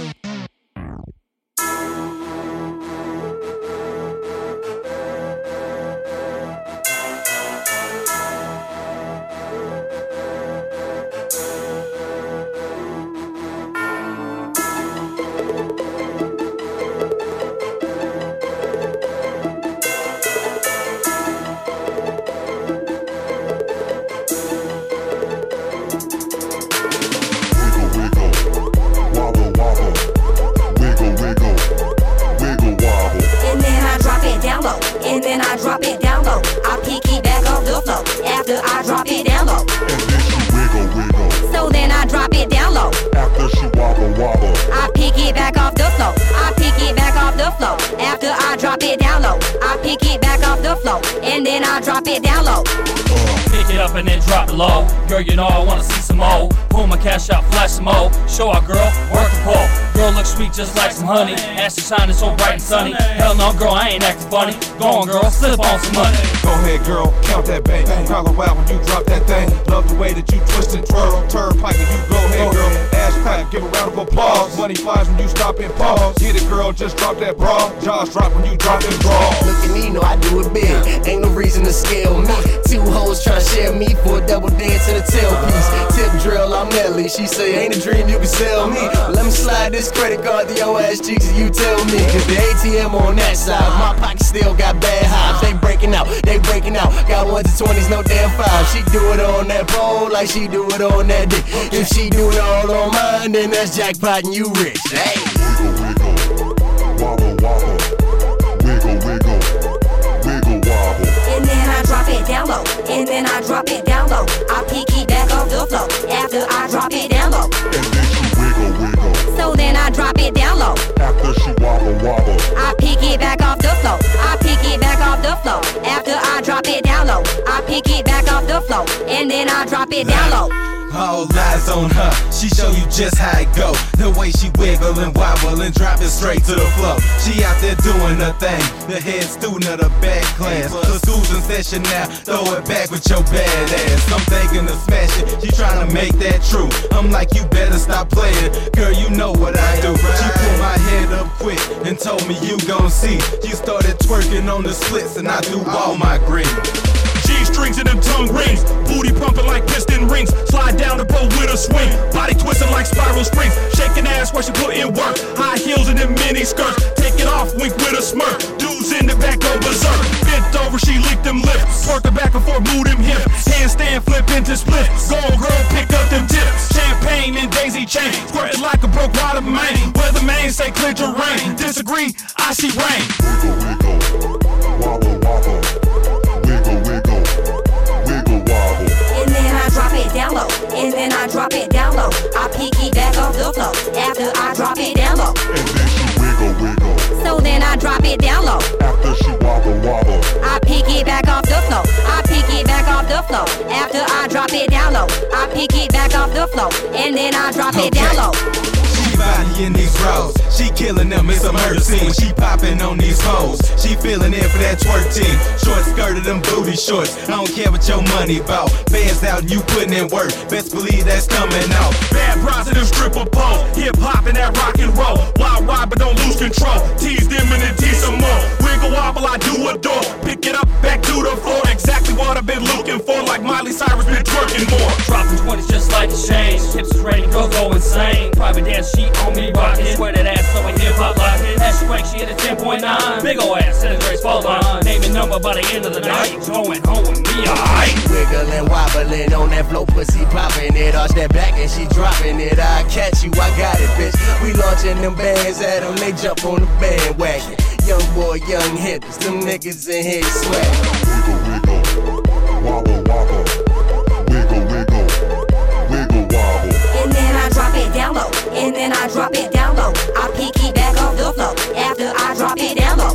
Wiggle, wiggle, wobble, wobble. Wiggle, wiggle, wiggle, wobble. And then I drop it down low. And then I drop it down low. I pick it back off the floor. After I drop it down low. And then she wiggle, wiggle. So then I drop it down low. After she wobble, wobble. I pick it back off the floor. I pick it back off the floor. After I drop it down low. I pick it back off the floor. And then I drop it down low. Pick it up and then drop it low. Girl, you know I wanna see some more. Pull my cash out, flash some more. Show our girl, work the pole. Girl looks sweet just like some honey. Ass is shining so bright and sunny. Hell no, girl, I ain't acting funny. Go on, girl, slip on some money. Go ahead, girl, count that bang. Call her out when you drop that thing. Love the way that you twist and twirl. Turnpike and you go ahead, girl. Ass pack, give a round of applause. Money flies when you stop and pause. Get it, girl, just drop that bra. Jaws drop when you drop them draws. Look at me, know I do it big. Ain't no reason to scale me. Two hoes tryna share me for a double dance and a tailpiece. Tip drill, I'm Nelly. She say, ain't a dream you can sell me. Let me slide this credit card to your ass cheeks and you tell me. Cause the A T M on that side, my pocket still got bad highs. They breaking out, they breaking out. Got ones and twenties, no damn five. She do it on that pole like she do it on that dick. If she do it all on mine, then that's jackpot and you rich. Hey. Wiggle, wiggle, wobble, wobble. Wiggle, wiggle, I drop it down low. I pick it back off the floor. After I drop it down low. And then she wiggle, wiggle. So then I drop it down low. After she wobble, wobble. I pick it back off the floor. I pick it back off the floor. After I drop it down low. I pick it back off the floor. And then I drop it down low. All eyes on her, she show you just how it go. The way she wiggle and wobble and drop it straight to the floor. She out there doing her thing, the head student of the back class. The school's in session now, throw it back with your bad ass. I'm thinking of smashing, she trying to make that true. I'm like, you better stop playing, girl, you know what I do. She pulled my head up quick and told me you gon' see. She started twerking on the slits and I threw all my green. G-strings and them tongue rings, booty pumping like piston rings. Slide down the boat with a swing, body twisting like spiral springs. Shaking ass while she put in work, high heels and them mini skirts. Take it off, wink with a smirk. Dudes in the back go berserk. Bent over, she licked them lips. Twerk her back and forth, move them hips. Handstand, flip into split. Go on, girl, pick up them dips. Champagne and daisy chain, squirting like a broke water main. Where the main say clear your rain. Disagree, I see rain. Wiggle, wiggle. Wobble, wobble. Wiggle, wiggle. Wiggle, wobble. And then I drop it down low. And then I drop it down low. I pick it back off the floor. After I drop it down low. And then she wiggle, wiggle. So then I drop it down low. After she wobble, wobble. I pick it back off the floor. I pick it back off the floor. After I drop it down low. I pick it back off the floor. And then I drop it down low. She body in these rows, she killing them, it's a murder scene. She popping on these hoes, she feeling in for that twerk team. Short skirted them booty shorts, I don't care what your money bout. Bands out and you putting in work, best believe that's coming out. Bad bras and them stripper pole, hip hop and that rock and roll. Wild ride but don't lose control, tease them and then tease some more. Wiggle wobble, I do adore, pick it up back to the floor. Exactly what I've been looking for, like Miley Cyrus been twerking more. Dropping twenties just like a change. Hips is ready, go go insane. Private dance, she on me rockin'. Swear that ass so I hip hop lockin'. Ass swank, she hit a ten point nine. Big ol' ass, set a great fault line. Name and number by the end of the night. Going home with me, alright. Wiggling, wobbling on that flow, pussy popping it. Arch that back and she dropping it. I catch you, I got it, bitch. We launching them bands at them, they jump on the bandwagon. Young boy, young hitters, them niggas in here sweat. Wiggle, wiggle. Wobble, wobble. Wiggle, wiggle. Wiggle, wobble. And then I drop it down low. And then I drop it down low. I pick it back off the floor. After I drop it down low.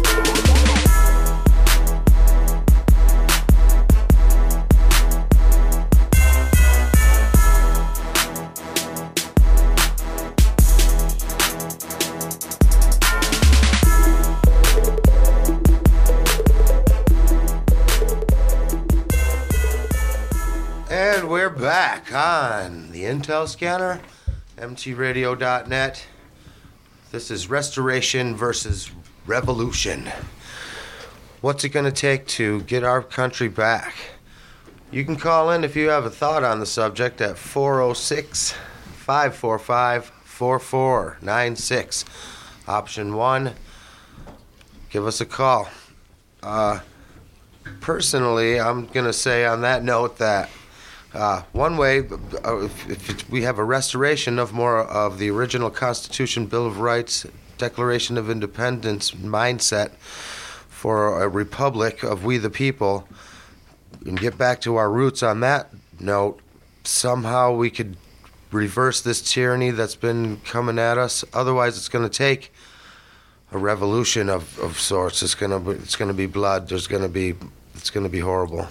And we're back on the Intel Scanner, M T radio dot net. This is Restoration versus Revolution. What's it going to take to get our country back? You can call in if you have a thought on the subject at four oh six, five four five, four four nine six. Option one, give us a call. Uh, personally, I'm going to say on that note that Uh, one way, uh, if, if it, we have a restoration of more of the original Constitution, Bill of Rights, Declaration of Independence mindset for a republic of we the people, and get back to our roots on that note, somehow we could reverse this tyranny that's been coming at us. Otherwise, it's going to take a revolution of, of sorts. It's going to it's going to be blood. There's going to be it's going to be horrible.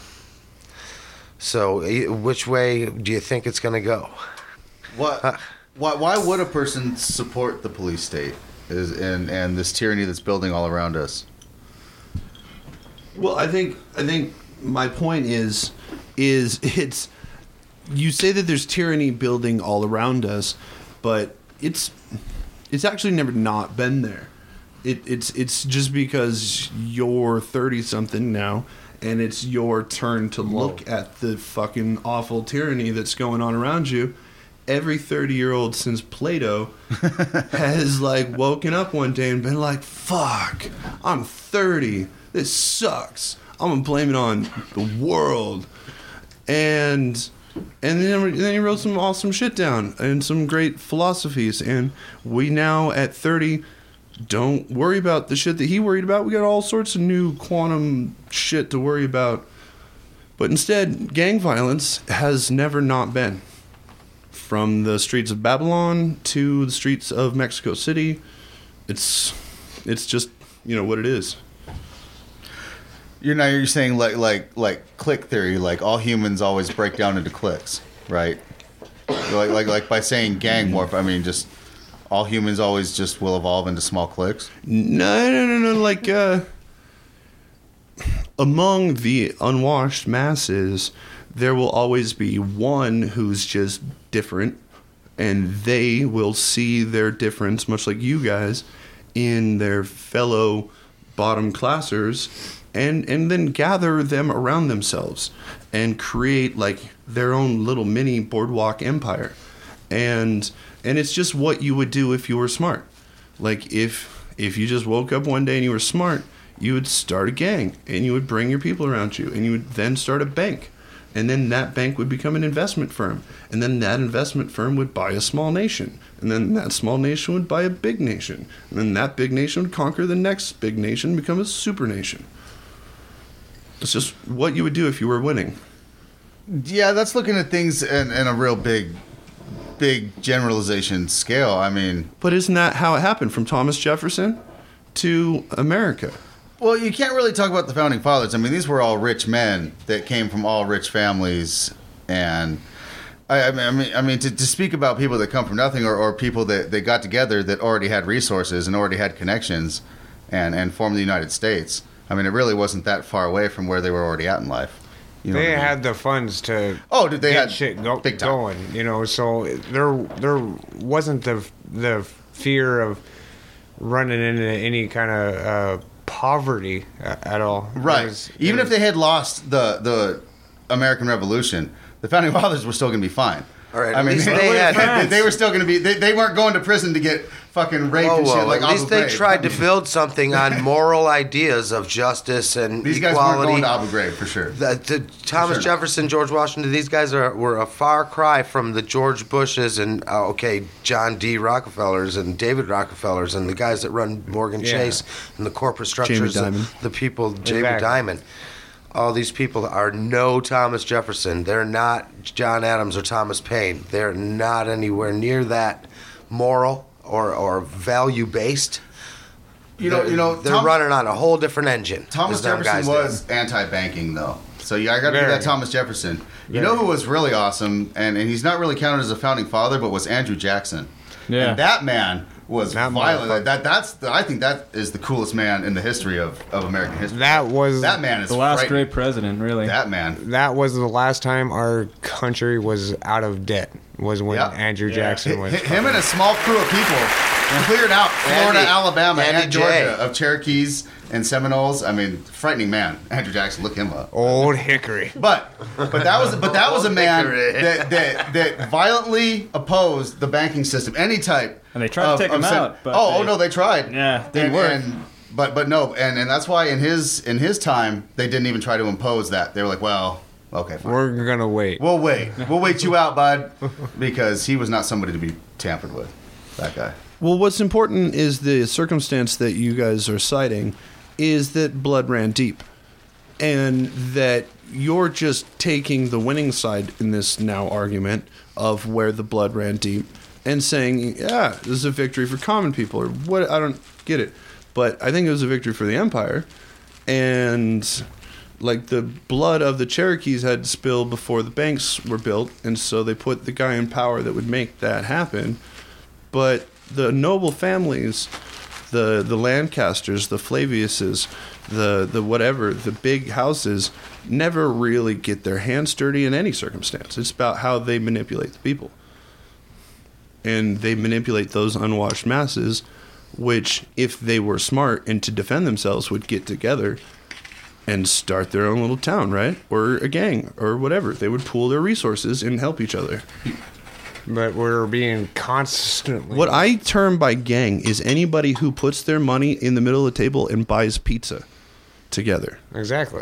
So, which way do you think it's going to go? What? Uh, why? Why would a person support the police state is, and and this tyranny that's building all around us? Well, I think I think my point is is it's you say that there's tyranny building all around us, but it's it's actually never not been there. It, it's it's just because you're thirty something now. And it's your turn to look Whoa. at the fucking awful tyranny that's going on around you. Every thirty-year-old since Plato has, like, woken up one day and been like, fuck, I'm thirty. This sucks. I'm going to blame it on the world. And and then, then he wrote some awesome shit down and some great philosophies. And we now, at thirty... don't worry about the shit that he worried about. We got all sorts of new quantum shit to worry about. But instead, gang violence has never not been. From the streets of Babylon to the streets of Mexico City, it's it's just, you know, what it is. You're now you're saying like like like clique theory, like all humans always break down into cliques, right? Like like like by saying gang warp, I mean just all humans always just will evolve into small cliques. No, no, no, no. Like uh, among the unwashed masses, there will always be one who's just different, and they will see their difference, much like you guys, in their fellow bottom classers, and and then gather them around themselves and create like their own little mini boardwalk empire. And and it's just what you would do if you were smart. Like if if you just woke up one day and you were smart, you would start a gang and you would bring your people around you, and you would then start a bank. And then that bank would become an investment firm. And then that investment firm would buy a small nation. And then that small nation would buy a big nation. And then that big nation would conquer the next big nation and become a super nation. It's just what you would do if you were winning. Yeah, that's looking at things in, in a real big, big generalization scale. I mean... But isn't that how it happened from Thomas Jefferson to America? Well, you can't really talk about the Founding Fathers. I mean, these were all rich men that came from all rich families. And I, I mean, I mean, I mean to, to speak about people that come from nothing, or, or people that, that got together that already had resources and already had connections and, and formed the United States. I mean, it really wasn't that far away from where they were already at in life. You know they what I mean? had the funds to oh, did they get had shit go, big time. going, you know. So there, there wasn't the the fear of running into any kind of uh, poverty at all. Right. It was, Even it if they had lost the the American Revolution, the Founding Fathers were still going to be fine. All right, I at mean, least they, they they, had- they were still going to be. They, they weren't going to prison to get fucking raped Whoa, and shit whoa, like at least Abu they Ghraib. tried to build something on moral ideas of justice and These guys equality. weren't going to Abu Ghraib for sure. The, the Thomas sure. Jefferson, George Washington, these guys are were a far cry from the George Bushes and uh, okay, John D. Rockefellers and David Rockefellers and the guys that run Morgan Yeah. Chase and the corporate structures. Jamie of Dimon. The people, Jamie Exactly. Dimon. All these people are no Thomas Jefferson. They're not John Adams or Thomas Paine. They're not anywhere near that moral or, or value based. You know, They're- you know, they're Tom- running on a whole different engine. Thomas as them Jefferson guys was did. anti-banking, though. So yeah, I got to give Very. that Thomas Jefferson. You Very. know who was really awesome, and, and he's not really counted as a founding father, but was Andrew Jackson. Yeah. And that man was That violent. motherfucker. That that's the, I think that is the coolest man in the history of, of American history. that was That man is The last frightening. great president, really. That man. that was the last time our country was out of debt. Was when Yep. Andrew Jackson was. H- Him and a small crew of people cleared out Florida, Andy- Alabama, Andy and Georgia J. of Cherokees and Seminoles. I mean, frightening man. Andrew Jackson, look him up. Old Hickory. But but that was but that was a man Hickory. that, that that violently opposed the banking system, any type. And they tried to of- take of him sem- out, but oh, oh they- no, they tried. Yeah, didn't and, work. And, but but no, and, and that's why in his in his time they didn't even try to impose that. They were like, well, okay, fine. We're gonna wait. We'll wait. We'll wait you out, bud, because he was not somebody to be tampered with. That guy. Well, what's important is the circumstance that you guys are citing is that blood ran deep. And that you're just taking the winning side in this now argument of where the blood ran deep and saying, yeah, this is a victory for common people or what. I don't get it. But I think it was a victory for the empire. And like the blood of the Cherokees had to spill before the banks were built. And so they put the guy in power that would make that happen. But the noble families, the the Lancasters, the Flaviuses, the the whatever, the big houses, never really get their hands dirty in any circumstance. It's about how they manipulate the people. And they manipulate those unwashed masses, which, if they were smart and to defend themselves, would get together and start their own little town, right? Or a gang, or whatever. They would pool their resources and help each other. But we're being constantly. What I term by gang is anybody who puts their money in the middle of the table and buys pizza together. Exactly.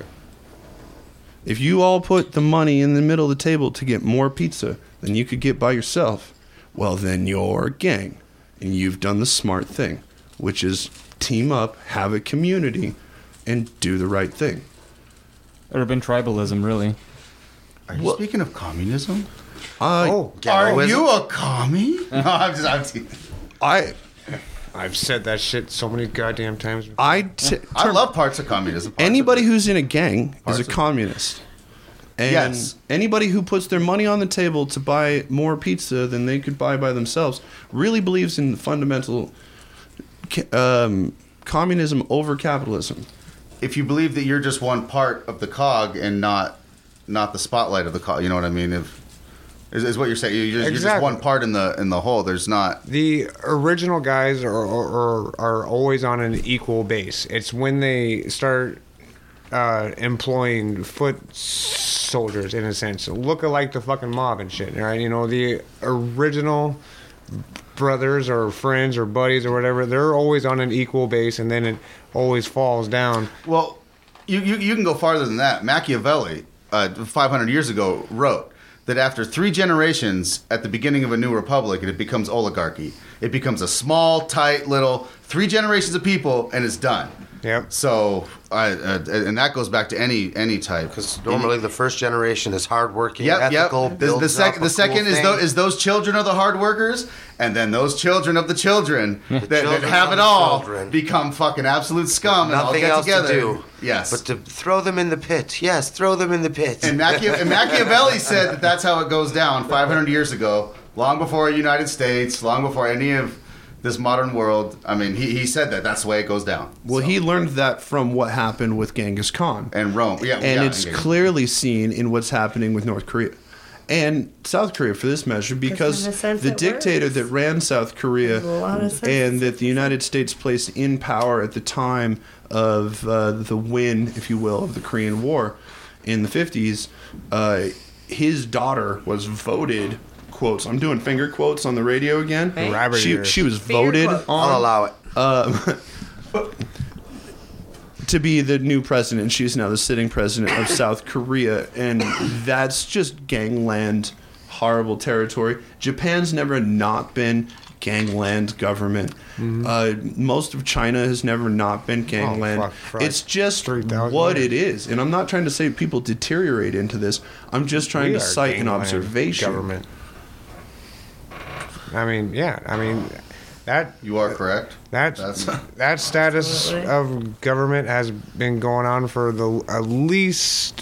If you all put the money in the middle of the table to get more pizza than you could get by yourself, well, then you're a gang. And you've done the smart thing, which is team up, have a community, and do the right thing. urban tribalism, really. Are you speaking of communism? Uh, oh, are you a commie? No, I'm just. I'm teasing. I. I've said that shit so many goddamn times. I, t- I love parts of communism. Parts anybody of who's in a gang Parts is a of- communist. And Yes. anybody who puts their money on the table to buy more pizza than they could buy by themselves really believes in fundamental ca- um, communism over capitalism. If you believe that you're just one part of the cog and not not the spotlight of the cog, you know what I mean? If is, is what you're saying? You're, you're just Exactly. one part in the in the whole. There's not. The original guys are, are are always on an equal base. It's when they start uh, employing foot soldiers, in a sense, look alike the fucking mob and shit. Right? You know, the original brothers or friends or buddies or whatever, they're always on an equal base, and then it always falls down. Well, you you, you can go farther than that. Machiavelli, uh, five hundred years ago, wrote that after three generations at the beginning of a new republic, it becomes oligarchy. It becomes a small, tight, little three generations of people, and it's done. Yep. So, I, uh, and that goes back to any any type. Because normally the first generation is hardworking, Yep, ethical, yep. The, builds the, sec- up a the second cool is, thing. tho- is those children of the hard workers, and then those children of the children that, that children have of it the all children. become fucking absolute scum and all Nothing get else together. to do. Yes. But to throw them in the pit. Yes, throw them in the pit. And, Machia- and Machiavelli said that that's how it goes down five hundred years ago, long before the United States, long before any of this modern world. I mean, he, he said that that's the way it goes down. Well, he learned that from what happened with Genghis Khan. And Rome. Yeah, and yeah, it's and- clearly seen in what's happening with North Korea. And South Korea for this measure, because in a sense the it dictator works. that ran South Korea There's a lot of sense. and that the United States placed in power at the time of uh, the win, if you will, of the Korean War in the fifties, uh, his daughter was voted, quotes, I'm doing finger quotes on the radio again. Hey. Rabbit She, ears. she was Finger voted quotes. on. I'll allow it. Um, to be the new president. She's now the sitting president of South Korea, and that's just gangland, horrible territory. Japan's never not been gangland government. Mm-hmm. Uh, most of China has never not been gangland. Oh, fuck, for like it's just three thousand what years. it is, and I'm not trying to say people deteriorate into this. I'm just trying We to are cite an gangland observation. Government. I mean, yeah. I mean, that You are correct. that That's- that status Absolutely. of government has been going on for the at least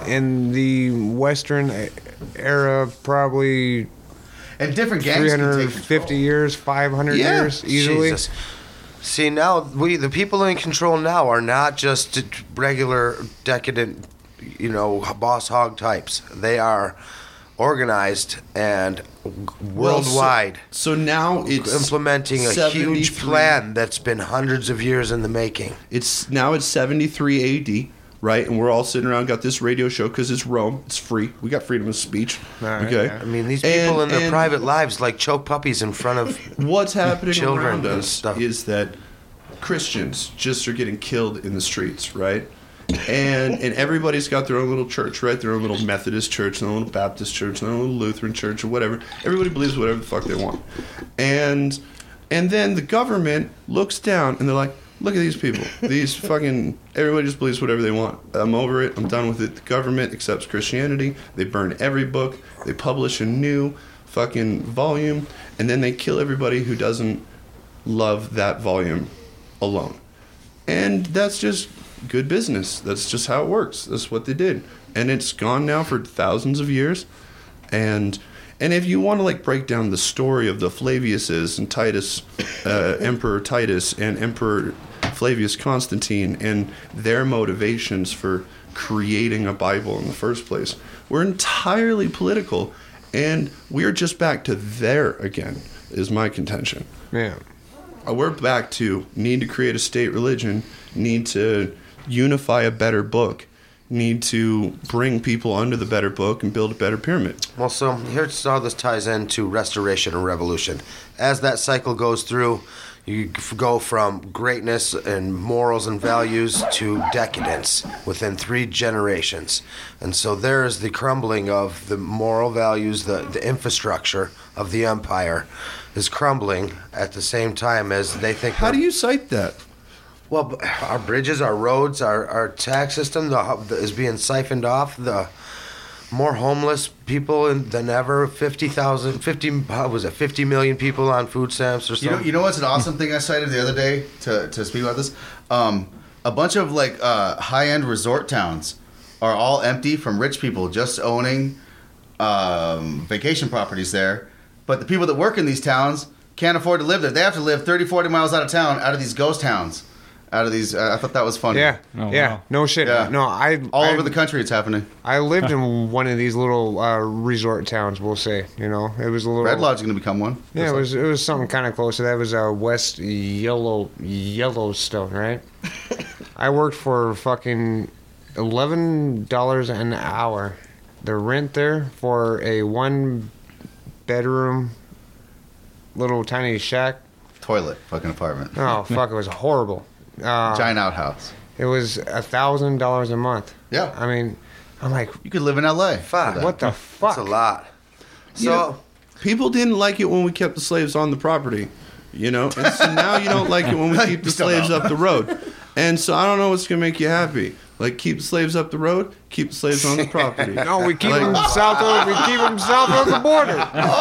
in the Western e- era, probably And different gangs three can hundred take fifty years, five hundred Yeah. years easily. Jesus. See, now we the people in control now are not just regular decadent, you know, boss hog types. They are organized and Well, so- worldwide, So, now it's implementing a huge seventy-three plan that's been hundreds of years in the making. It's now it's seventy-three A D, right? And we're all sitting around, got this radio show because it's Rome. It's free. We got freedom of speech. Right, Okay. yeah. I mean, these people And- in their and private lives like choke puppies in front of What's happening children around and us stuff. is that Christians just are getting killed in the streets, right? And and everybody's got their own little church, right? Their own little Methodist church, their own little Baptist church, their own little Lutheran church, or whatever. Everybody believes whatever the fuck they want. And and then the government looks down and they're like, look at these people. These fucking everybody just believes whatever they want. I'm over it. I'm done with it. The government accepts Christianity. They burn every book. They publish a new fucking volume, and then they kill everybody who doesn't love that volume alone. And that's just good business. That's just how it works. That's what they did. And it's gone now for thousands of years. And and if you want to like break down the story of the Flaviuses and Titus, uh, Emperor Titus and Emperor Flavius Constantine and their motivations for creating a Bible in the first place, we're entirely political, and we're just back to there again, is my contention. Yeah. Uh, We're back to need to create a state religion, need to unify a better book, need to bring people under the better book and build a better pyramid. Well, so here's how this ties into restoration and revolution. As that cycle goes through, you f- go from greatness and morals and values to decadence within three generations. And so there is the crumbling of the moral values, the, the infrastructure of the empire is crumbling at the same time as they think. How do you cite that? Well, b- our bridges, our roads, our, our tax system the, the, is being siphoned off. The more homeless people in, than ever. fifty thousand, fifty, how was it, fifty million people on food stamps or You something. know, you know what's an awesome thing I cited the other day to, to speak about this? Um, a bunch of like uh, high-end resort towns are all empty from rich people just owning um, vacation properties there. But the people that work in these towns can't afford to live there. They have to live thirty, forty miles out of town, out of these ghost towns. Out of these, uh, I thought that was funny. Yeah, Oh, yeah, wow. no shit. Yeah. No, I All I, over the country, it's happening. I lived in one of these little uh, resort towns. We'll say, you know, it was a little. Red Lodge is going to become one. Yeah, it was it was something kind of close to that. It was uh, West Yellow Yellowstone, right? I worked for fucking eleven dollars an hour. The rent there for a one bedroom little tiny shack. Toilet, fucking apartment. Oh fuck, it was horrible. Uh, Giant outhouse. It was a thousand dollars a month. Yeah. I mean, I'm like, You could live in L A. Fuck. what the fuck? That's a lot. So, You know, people didn't like it when we kept the slaves on the property, you know, and so now you don't like it when we keep the Still slaves don't. up the road. And so I don't know what's gonna make you happy. Like keep the slaves up the road, keep the slaves on the property. No, we keep Like- them south of we keep them south of the border.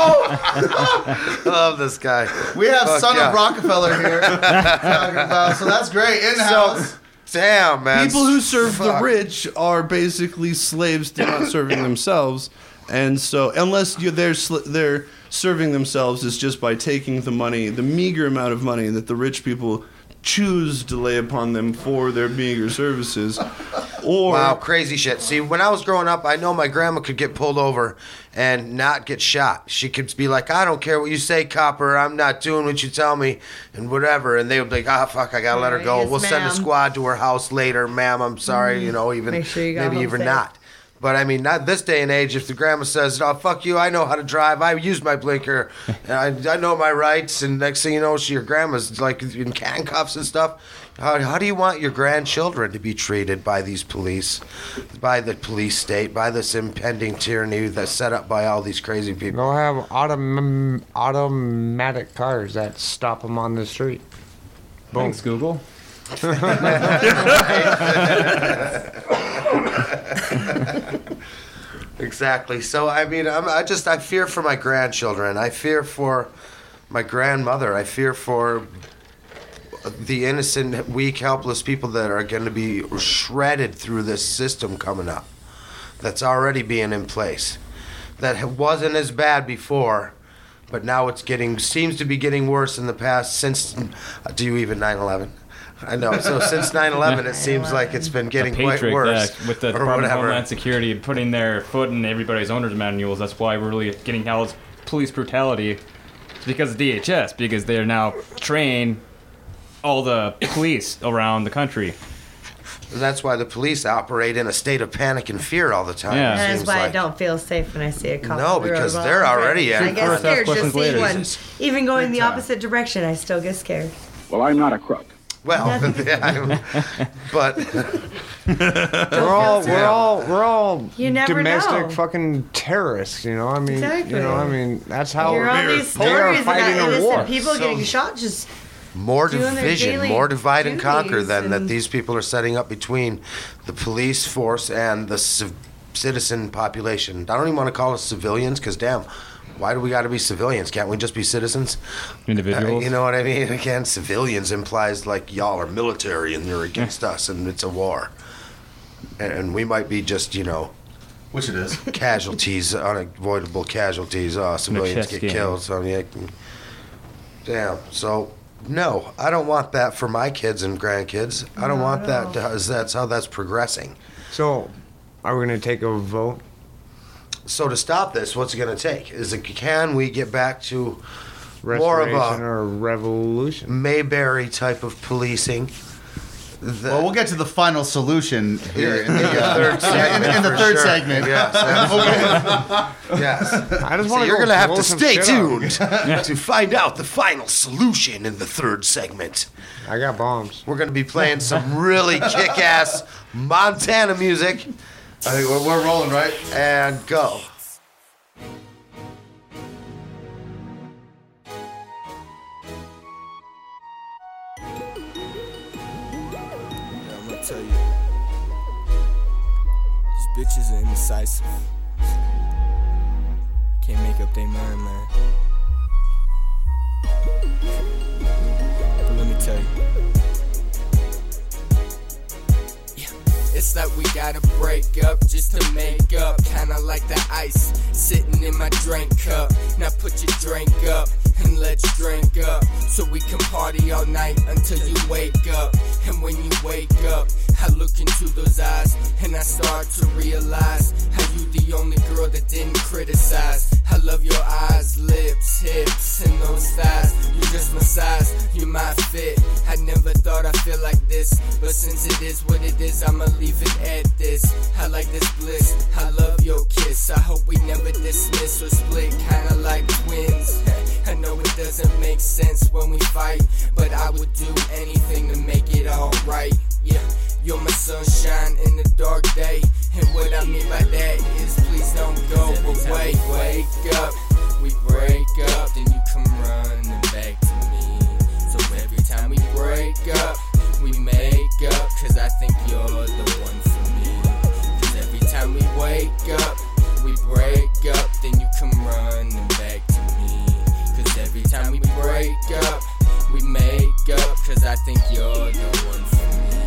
I love this guy. We have Fuck Son yeah. of Rockefeller here talking about, so that's great. In-house. So, damn, man. People who serve the Fuck. rich are basically slaves to not serving themselves, and so unless you're there, sl- they're serving themselves is just by taking the money, the meager amount of money that the rich people choose to lay upon them for their meager services, or Wow, crazy shit. See, when I was growing up, I know my grandma could get pulled over and not get shot. She could be like, I don't care what you say, copper. I'm not doing what you tell me, and whatever. And they would be like, ah, fuck, I gotta let her Right, go. yes, we'll send a ma'am. squad to her house later, ma'am. I'm sorry, you know, even Make sure you got maybe home even safe. not. But I mean, not this day and age. If the grandma says, "Oh fuck you," I know how to drive. I use my blinker. And I, I know my rights. And next thing you know, she, your grandma's like in handcuffs and stuff. How, how do you want your grandchildren to be treated by these police, by the police state, by this impending tyranny that's set up by all these crazy people? They'll have autom- automatic cars that stop them on the street. Thanks, Google. Exactly. So I mean, I'm, I just I fear for my grandchildren. I fear for my grandmother. I fear for the innocent, weak, helpless people that are going to be shredded through this system coming up. That's already being in place. That wasn't as bad before, but now it's getting seems to be getting worse in the past since. Uh, do you even nine eleven? I know. So since nine eleven, it seems like it's been getting the quite Patriot worse. Act with the or Department of whatever. Homeland Security putting their foot in everybody's owner's manuals. That's why we're really getting all this police brutality. It's because of D H S, because they're now trained all the police around the country. And that's why the police operate in a state of panic and fear all the time. Yeah. it That is seems why I like. don't feel safe when I see a cop. No, on the road because while they're I'm already driving. at- I get First, ask scared just questions seeing later. one. Even going Big the time. opposite direction, I still get scared. Well, I'm not a crook. Well, yeah, I'm- but We're all we're all we're all You never domestic know. fucking terrorists. You know, I mean, Exactly. you know, I mean, that's how Hear all these they are stories fighting about a innocent war. people So- getting shot. Just more Doing their division, daily more divide and conquer duties than that and- these people are setting up between the police force and the civ- citizen population. I don't even want to call us civilians because, damn, why do we got to be civilians? Can't we just be citizens? Individuals. Uh, you know what I mean? Again, civilians implies like y'all are military and you're against us and it's a war. And, and we might be just, you know, Which it is. casualties, unavoidable casualties. Uh, civilians chess get game. killed. So, yeah, damn. So, no, I don't want that for my kids and grandkids. I don't want that. To, as that's how that's progressing. So, are we gonna take a vote? So to stop this, what's it going to take? Is it can we get back to more of Restoration a or revolution? Mayberry type of policing? The, Well, we'll get to the final solution here in the, in the uh, third in, segment. in the for third sure. segment. Yes. absolutely. Yes. I just So want to. you're go gonna have blow to some stay shit tuned up. to find out the final solution in the third segment. I got bombs. We're gonna be playing some really kick-ass Montana music. I think we're, we're rolling, right? And go. bitches are indecisive. Can't make up their mind, man. But let me tell you. It's like we gotta break up just to make up. Kinda like the ice sitting in my drink cup. Now put your drink up and let's drink up, so we can party all night until you wake up. And when you wake up, I look into those eyes and I start to realize how you the only girl that didn't criticize. I love your eyes, lips, hips, and those thighs. You just my size, you my fit. I never thought I'd feel like this, but since it is what it is, I'ma leave it at this. I like this bliss, I love your kiss. I hope we never dismiss or split, kinda like twins. I know it doesn't make sense when we fight, but I would do anything to make it alright. Yeah, you're my sunshine in the dark day, and what I mean by that is please don't go away. Wake up, we break up, then you come running back to me. So every time we break up, we make up, cause I think you're the one for me. Cause every time we wake up, we break up, then you come running back to me. Cause every time we break up, we make up, cause I think you're the one for me.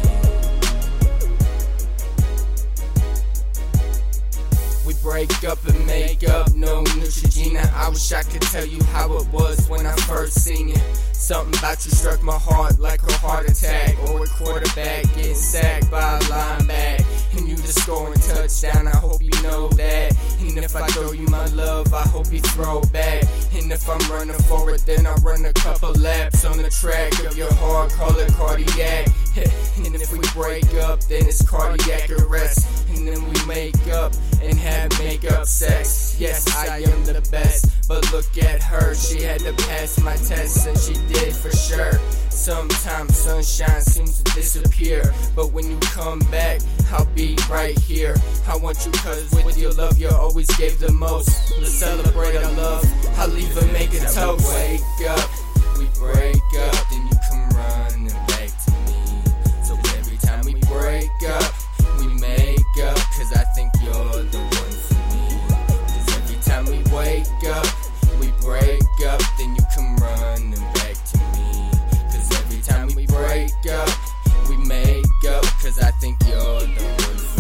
We break up and make up, no Neutrogena. I wish I could tell you how it was when I first seen you. Something about you struck my heart like a heart attack, or a quarterback getting sacked by a linebacker, and you just scoring touchdown. I hope you know that. And if I throw you my love, I hope you throw back. And if I'm running for it, then I run a couple laps on the track of your heart, call it cardiac. And if we break up, then it's cardiac arrest. And then we make up and have make-up sex. Yes, I am the best, but look at her. She had to pass my test, and she did for sure. Sometimes sunshine seems to disappear, but when you come back, I'll be right here. I want you cause with your love you always gave the most. Let's celebrate our love, I'll even make a toast. Wake up, we break up, then you come running back to me. So every time we break up, we make up, cause I think you're the one for me. Cause every time we wake up, we break up, then you come running back to me. Cause every time we break up, we make up, cause I think you're the one for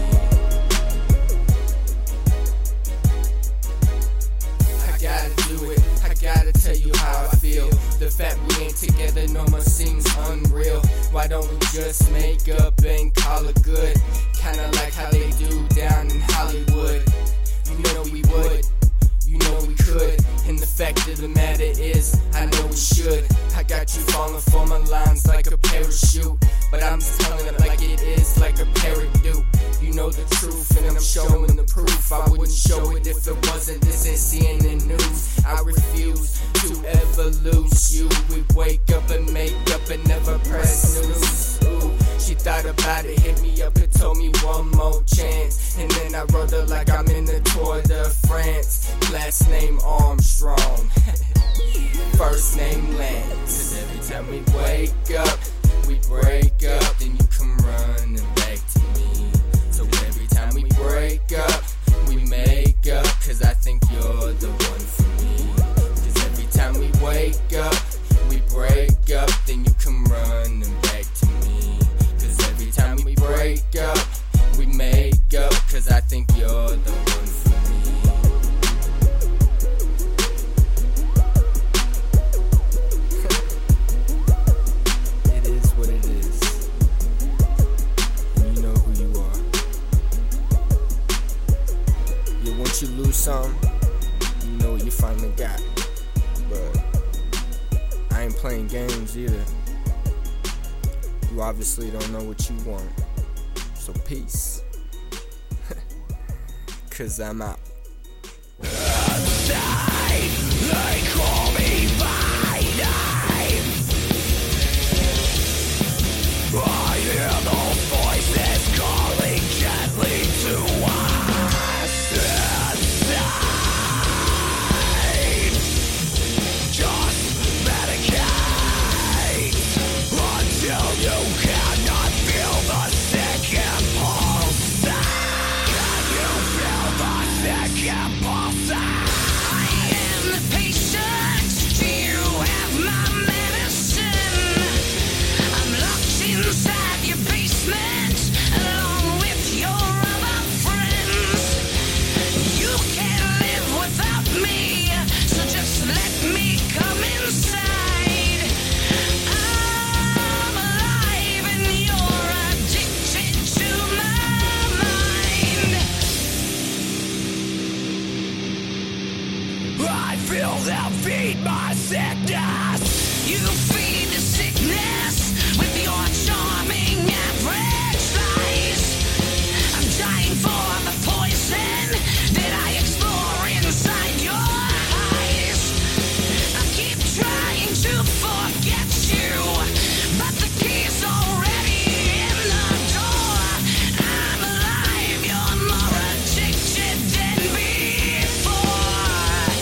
me. I gotta do it, I gotta tell you how I feel. The fact we ain't together no more seems unreal. Why don't we just make up and call it good? Kinda like how they do down in Hollywood. You know we would, you know we could. And the fact of the matter is, I know we should. I got you falling for my lines like a parachute, but I'm just telling it like it is, like a parachute. You know the truth, and I'm showing the proof. I wouldn't show it if it wasn't this in C N N News. I refuse to ever lose you. We wake up and make up and never press news. Ooh, she thought about it, hit me up and told me one more chance. And then I wrote her like I'm in the Tour de France. Last name Armstrong, first name Lance. Cause every time we wake up, we break up, then you come running back to me. So every time we break up, we make up, cause I think you're the one for me. Cause every time we wake up, we break up, then you come running back to me. Cause every time we break up, we make up, cause I think you're the one for me. It is what it is. And you know who you are. Yeah, once you lose some, you know what you finally got. But I ain't playing games either. You obviously don't know what you want. So peace. Cause I'm out. Outside, they call me by name. I hear those voices calling gently to us inside. Just medicate until you cannot feel the sick impulse. they'll feed my sickness. You feed the sickness with your charming average lies. I'm dying for the poison that I explore inside your eyes. I keep trying to forget you, but the key's already in the door. I'm alive, you're more addicted than before.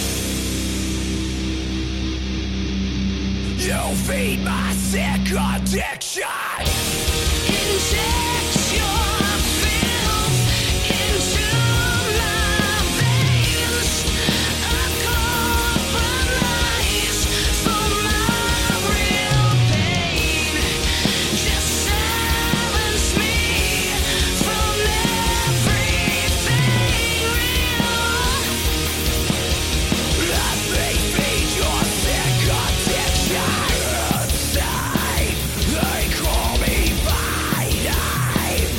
You feed my sick addiction. Inject your filth into my veins. A compromise for my real pain. Just silence me from everything real. Let me feed your sick addiction. Inside, they call me by name.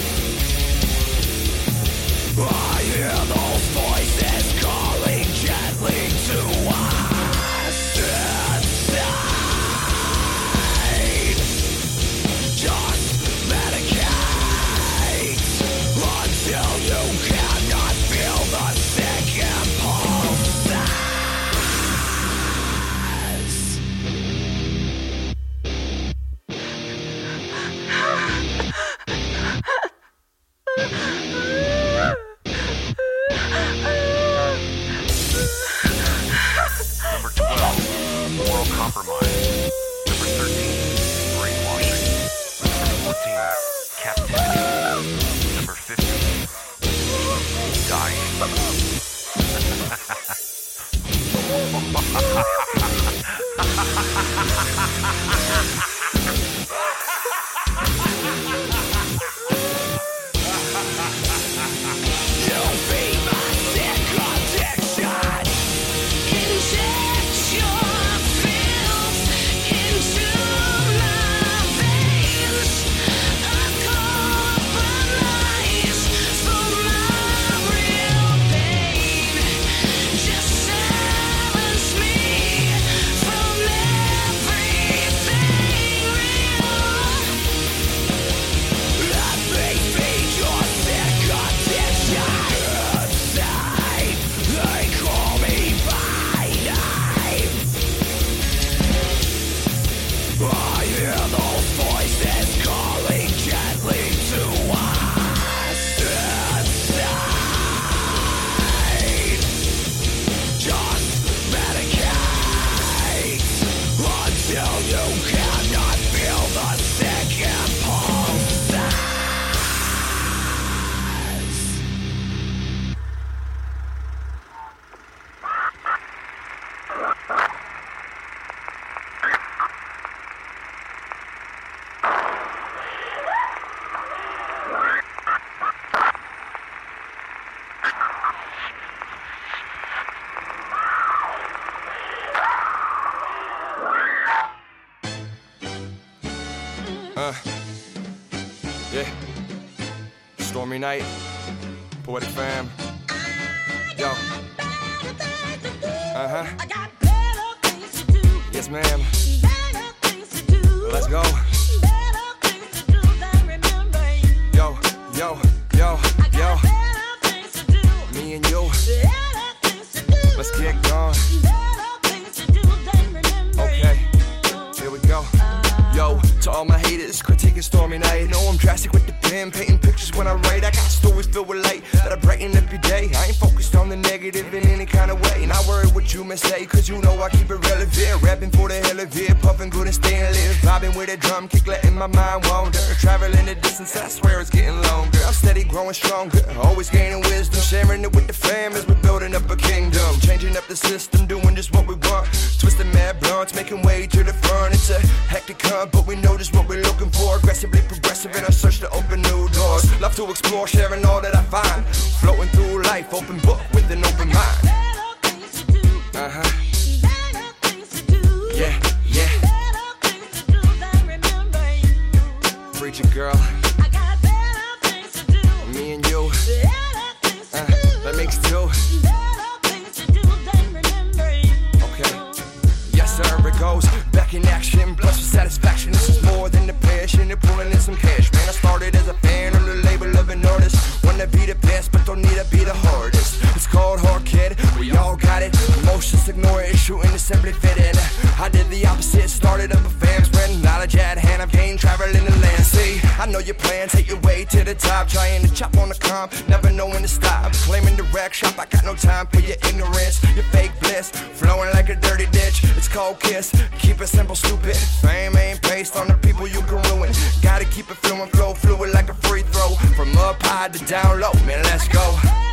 I hear those voices calling gently to us inside. Just medicate until you cannot feel the sick impulses. Number twelve, moral compromise. Number thirteen, brainwashing. Number fourteen, captivity. Number fifteen, dying. You feed my sick addiction. Inject your filth into my veins. A compromise for my real pain. Just silence me from everything real. Let me feed your sick addiction. Inside, they call me by name. I hear those voices calling gently to us inside. Just medicate until you cannot feel the sick impulses. Uh, yeah. Stormy night. Poetic fam. Yo. Uh huh. Yes, ma'am. Let's go. Yo, yo, yo, yo. Me and you. Let's get going. Okay. Here we go. Yo, to all my haters, critiquing Stormy night. Know I'm drastic with the pen, painting pictures when I write. I got stories filled with light that I brighten up your day. I ain't focused on the negative in any kind of way. Not worried what you may say, cause you know I keep it relevant. Rapping for the hell of it, puffing good and staying lit. Vibing with a drum kick, letting my mind wander. Traveling the distance, I swear it's getting longer. I'm steady growing stronger, always gaining wisdom. Sharing it with the fam as we're building up a kingdom. Changing up the system, doing just what we want. Twisting mad blunts, making way to the front. It's a hectic hunt, but we know just what we're looking for. Aggressively progressive in our search to open new doors. Love to explore, sharing all that I find. Floating through life, open book with an open mind. Uh-huh. Yeah, yeah. Preach it, girl. Me and you. Uh, that makes two. to be the best, but don't need to be the hardest. It's called hard, kid. We all got it. Emotions ignore it. Shooting assembly fitting. I did the opposite. Started up a fam spreading knowledge at hand. I'm game traveling the land. See, I know your plan. Take your way to the top. Trying to chop on the comp. Never knowing to stop. Claiming the wreck shop. I got no time for your ignorance. Your fake bliss. Flowing like a dirty ditch. It's called kiss. Keep it simple, stupid. Fame ain't based on the people you can ruin. Gotta keep it flowing, flow fluid like a free throw. From up high to down low, man, let's go.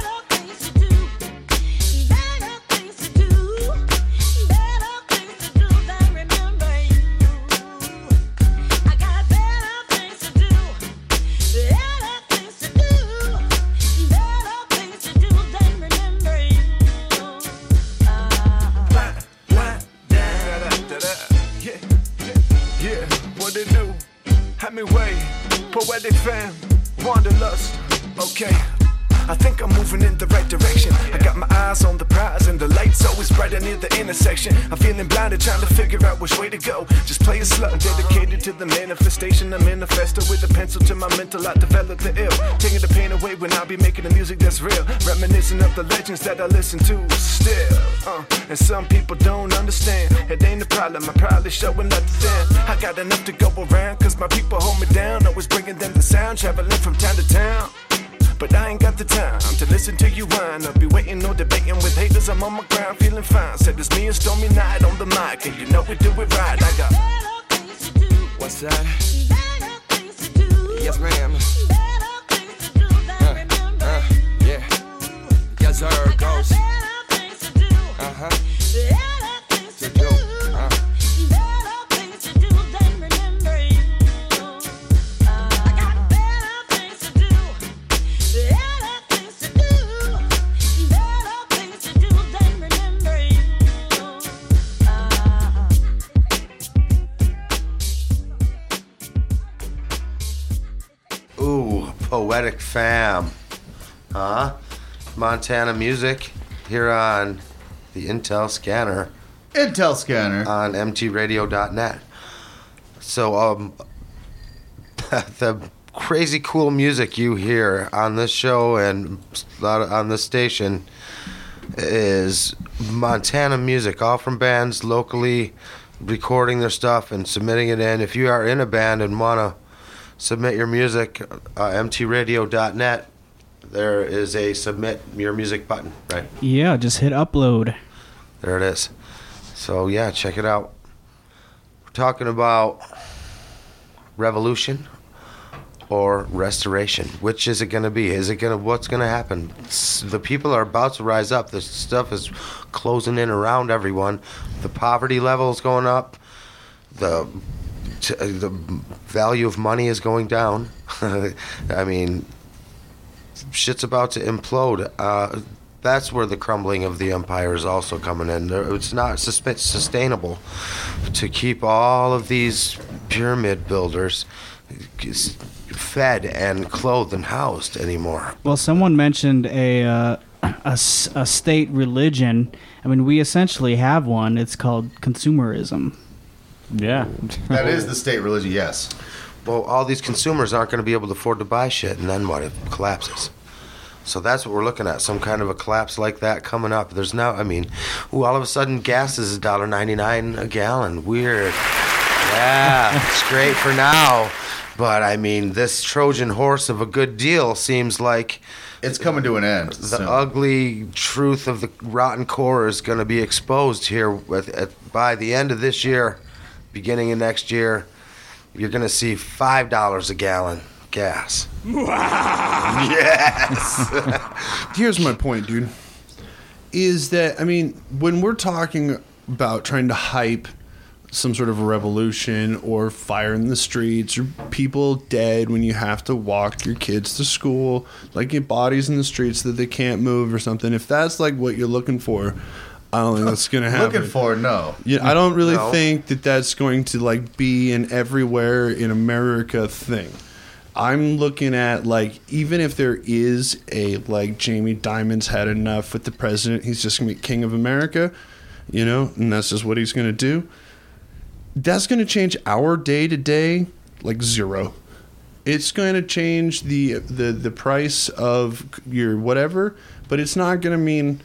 Hemingway, poetic fam, wanderlust. Okay, I think I'm moving in the right direction. I got my eyes on the prize and the light's always brighter near the intersection. I'm feeling blinded, trying to figure out which way to go. Just play it slow, dedicated to the manifestation. I manifest with a pencil to my mental. I develop the ill, taking the pain away when I be making the music that's real. Reminiscing of the legends that I listen to still. Uh, and some people don't understand. It ain't a problem, I'm probably showing up to them. I got enough to go around, cause my people hold me down. Always bringing them the sound, traveling from town to town. But I ain't got the time to listen to you whine. I'll be waiting, no debating with haters. I'm on my ground, feeling fine. Said it's me and Stormy Night on the mic, and you know we do it right. I got what's that? Yes, ma'am. Uh, uh, yeah. Yes, sir. Goes. Uh huh. To do. Uh. Ooh, poetic fam. Huh? Montana music here on the Intel Scanner. Intel Scanner. On M T radio dot net. So, um, the crazy cool music you hear on this show and on this station is Montana music, all from bands locally recording their stuff and submitting it in. If you are in a band and want to submit your music, uh, M T radio dot net, there is a submit your music button, right? Yeah, just hit upload. There it is. So, yeah, check it out. We're talking about revolution or restoration. Which is it going to be? Is it going to, what's going to happen? The people are about to rise up. This stuff is closing in around everyone. The poverty level is going up. The the value of money is going down. I mean, shit's about to implode. Uh, that's where the crumbling of the empire is also coming in. It's not sus- sustainable to keep all of these pyramid builders fed and clothed and housed anymore. Well, someone mentioned a, uh, a, s- a state religion. I mean, we essentially have one. It's called consumerism. Yeah. That is the state religion, yes. Well, all these consumers aren't going to be able to afford to buy shit, and then what? It collapses. So that's what we're looking at, some kind of a collapse like that coming up. There's now, I mean, ooh, all of a sudden gas is one dollar ninety-nine a gallon. Weird. Yeah, it's great for now. But, I mean, this Trojan horse of a good deal seems like... It's coming to an end. The soon. ugly truth of the rotten core is going to be exposed here with, at, by the end of this year, beginning of next year. You're going to see five dollars a gallon gas. Yes. Here's my point, dude. Is that, I mean, when we're talking about trying to hype some sort of a revolution or fire in the streets or people dead when you have to walk your kids to school, like get bodies in the streets that they can't move or something, if that's like what you're looking for, I don't think that's going to happen. Looking for, no. Yeah, I don't really No. think that that's going to like be an everywhere in America thing. I'm looking at like, even if there is a like Jamie Dimon's had enough with the president, he's just going to be king of America, you know, and that's just what he's going to do. That's going to change our day to day like zero. It's going to change the, the the price of your whatever, but it's not going to mean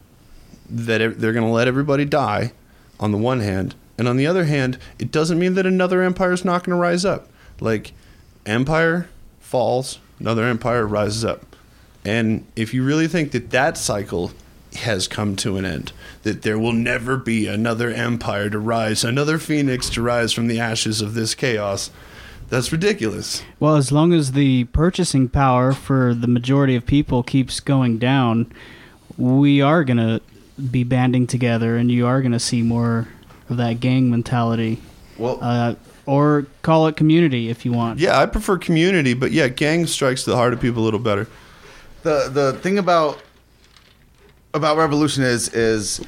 that it, they're going to let everybody die on the one hand. And on the other hand, it doesn't mean that another empire is not going to rise up. Like, empire falls, another empire rises up. And if you really think that that cycle has come to an end, that there will never be another empire to rise, another phoenix to rise from the ashes of this chaos, that's ridiculous. Well, as long as the purchasing power for the majority of people keeps going down, we are going to be banding together, and you are going to see more of that gang mentality. Well, uh, or call it community if you want. Yeah, I prefer community, but yeah, gang strikes the heart of people a little better. The the thing about about revolution is is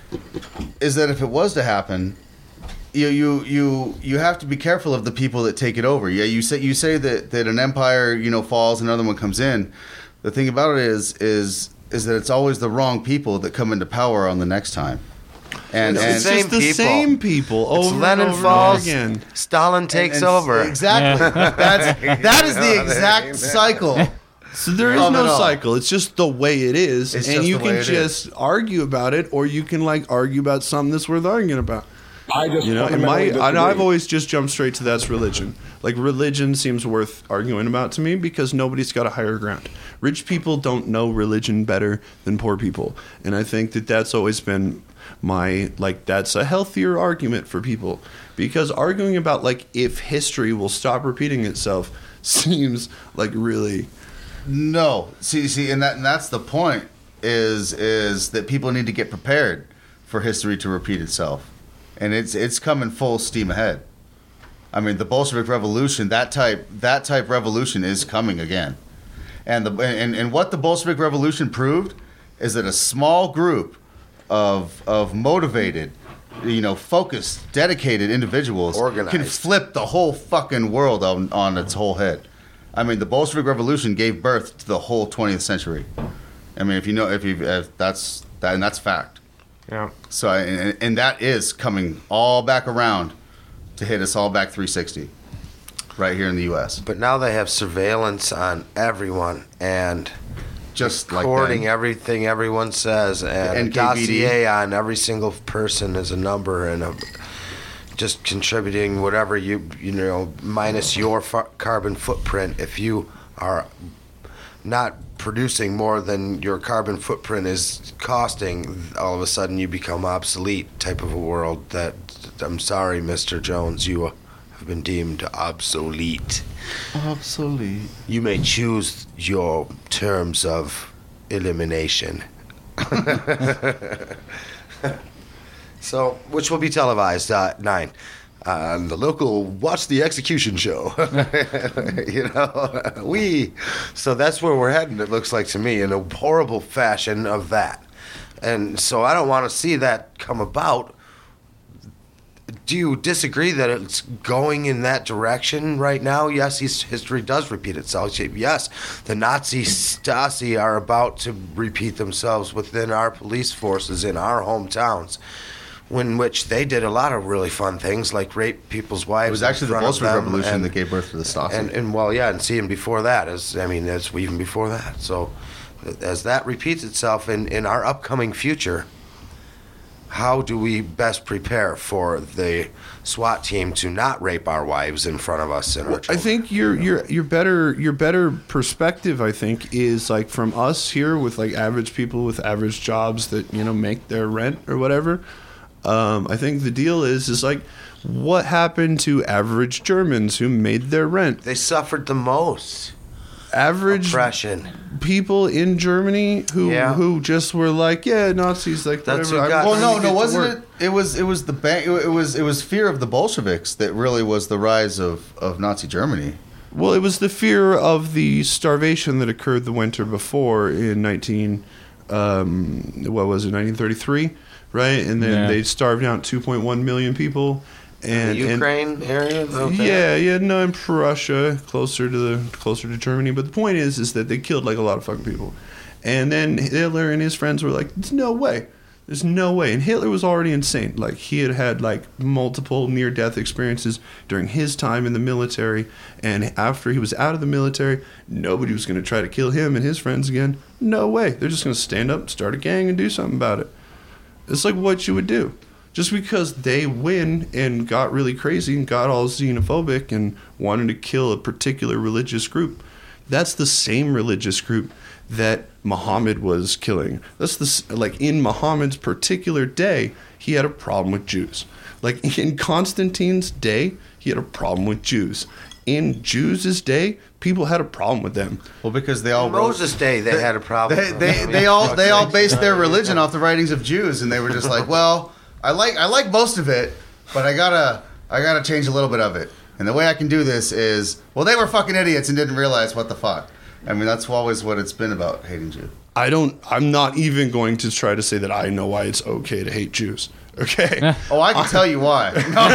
is that if it was to happen, you you you you have to be careful of the people that take it over. Yeah, you say you say that, that an empire, you know, falls and another one comes in. The thing about it is is is that it's always the wrong people that come into power on the next time. And, It's and the same It's the people. same people It's over Lenin and over falls, again. Stalin takes and- and over. Exactly. That's that is the exact cycle. So there is Of it no all. cycle. It's just the way it is, It's and just you the way can it just argue about it, or you can like argue about something that's worth arguing about. I just You know, and my fundamentally I, disagree. I've always just jumped straight to that's religion. Like religion seems worth arguing about to me because nobody's got a higher ground. Rich people don't know religion better than poor people, and I think that that's always been my like that's a healthier argument for people because arguing about like if history will stop repeating itself seems like really. No, see, see, and that and that's the point is is that people need to get prepared for history to repeat itself, and it's it's coming full steam ahead. I mean, the Bolshevik Revolution, that type that type revolution is coming again, and the and, and what the Bolshevik Revolution proved is that a small group of of motivated, you know, focused, dedicated individuals Organized. can flip the whole fucking world on on its whole head. I mean, the Bolshevik Revolution gave birth to the whole twentieth century. I mean, if you know, if you, if that's that, and that's fact. Yeah. So, and, and that is coming all back around to hit us all back three sixty, right here in the U S. But now they have surveillance on everyone and just like recording then. everything everyone says, and a N K V D. dossier on every single person is a number and a, just contributing whatever you you know minus your fu- carbon footprint. If you are not producing more than your carbon footprint is costing, all of a sudden you become obsolete. Type of a world that I'm sorry, Mister Jones, you have been deemed obsolete. Obsolete. You may choose your terms of elimination. So, which will be televised at nine. On the local Watch the Execution show. You know, we. So that's where we're heading, it looks like to me, in a horrible fashion of that. And so I don't want to see that come about. Do you disagree that it's going in that direction right now? Yes, his- history does repeat itself. Yes, the Nazi Stasi are about to repeat themselves within our police forces in our hometowns, in which they did a lot of really fun things, like rape people's wives. It was actually in the front of Bolshevik them, Revolution and- that gave birth to the Stasi. And, and well, yeah, and seeing before that, as I mean, as even before that. So, as that repeats itself in, in our upcoming future, how do we best prepare for the SWAT team to not rape our wives in front of us and our I children? think your your your better your better perspective, I think, is like from us here with like average people with average jobs that you know make their rent or whatever. Um, I think the deal is is like what happened to average Germans who made their rent? They suffered the most. Average oppression. People in Germany who Yeah. who just were like, yeah, Nazis, like That's whatever. who I'm got- Well, trying no, to no, get to wasn't work. it? It was, it was the bank. It was, it was fear of the Bolsheviks that really was the rise of, of Nazi Germany. Well, it was the fear of the starvation that occurred the winter before in nineteen, um, what was it, nineteen thirty-three, right? And then Yeah. they starved out two point one million people. And, the and- Ukraine area? out there? yeah, yeah, no, in Prussia, closer to the closer to Germany. But the point is, is that they killed like a lot of fucking people. And then Hitler and his friends were like, "There's no way, There's no way. And Hitler was already insane. Like, he had had, like, multiple near-death experiences during his time in the military. And after he was out of the military, nobody was going to try to kill him and his friends again. No way. They're just going to stand up, start a gang, and do something about it. It's like what you would do. Just because they win and got really crazy and got all xenophobic and wanted to kill a particular religious group, that's the same religious group that Muhammad was killing. That's the like in Muhammad's particular day, he had a problem with Jews. Like in Constantine's day, he had a problem with Jews. In Jews' day, people had a problem with them. Well, because they all In Moses' day, they, had a problem. They they, they all they all based their religion off the writings of Jews, and they were just like, well, I like I like most of it, but I gotta I gotta change a little bit of it. And the way I can do this is, well, they were fucking idiots and didn't realize what the fuck. I mean, that's always what it's been about, hating Jews. I don't, I'm not even going to try to say that I know why it's okay to hate Jews. Okay? Oh, I can tell you why.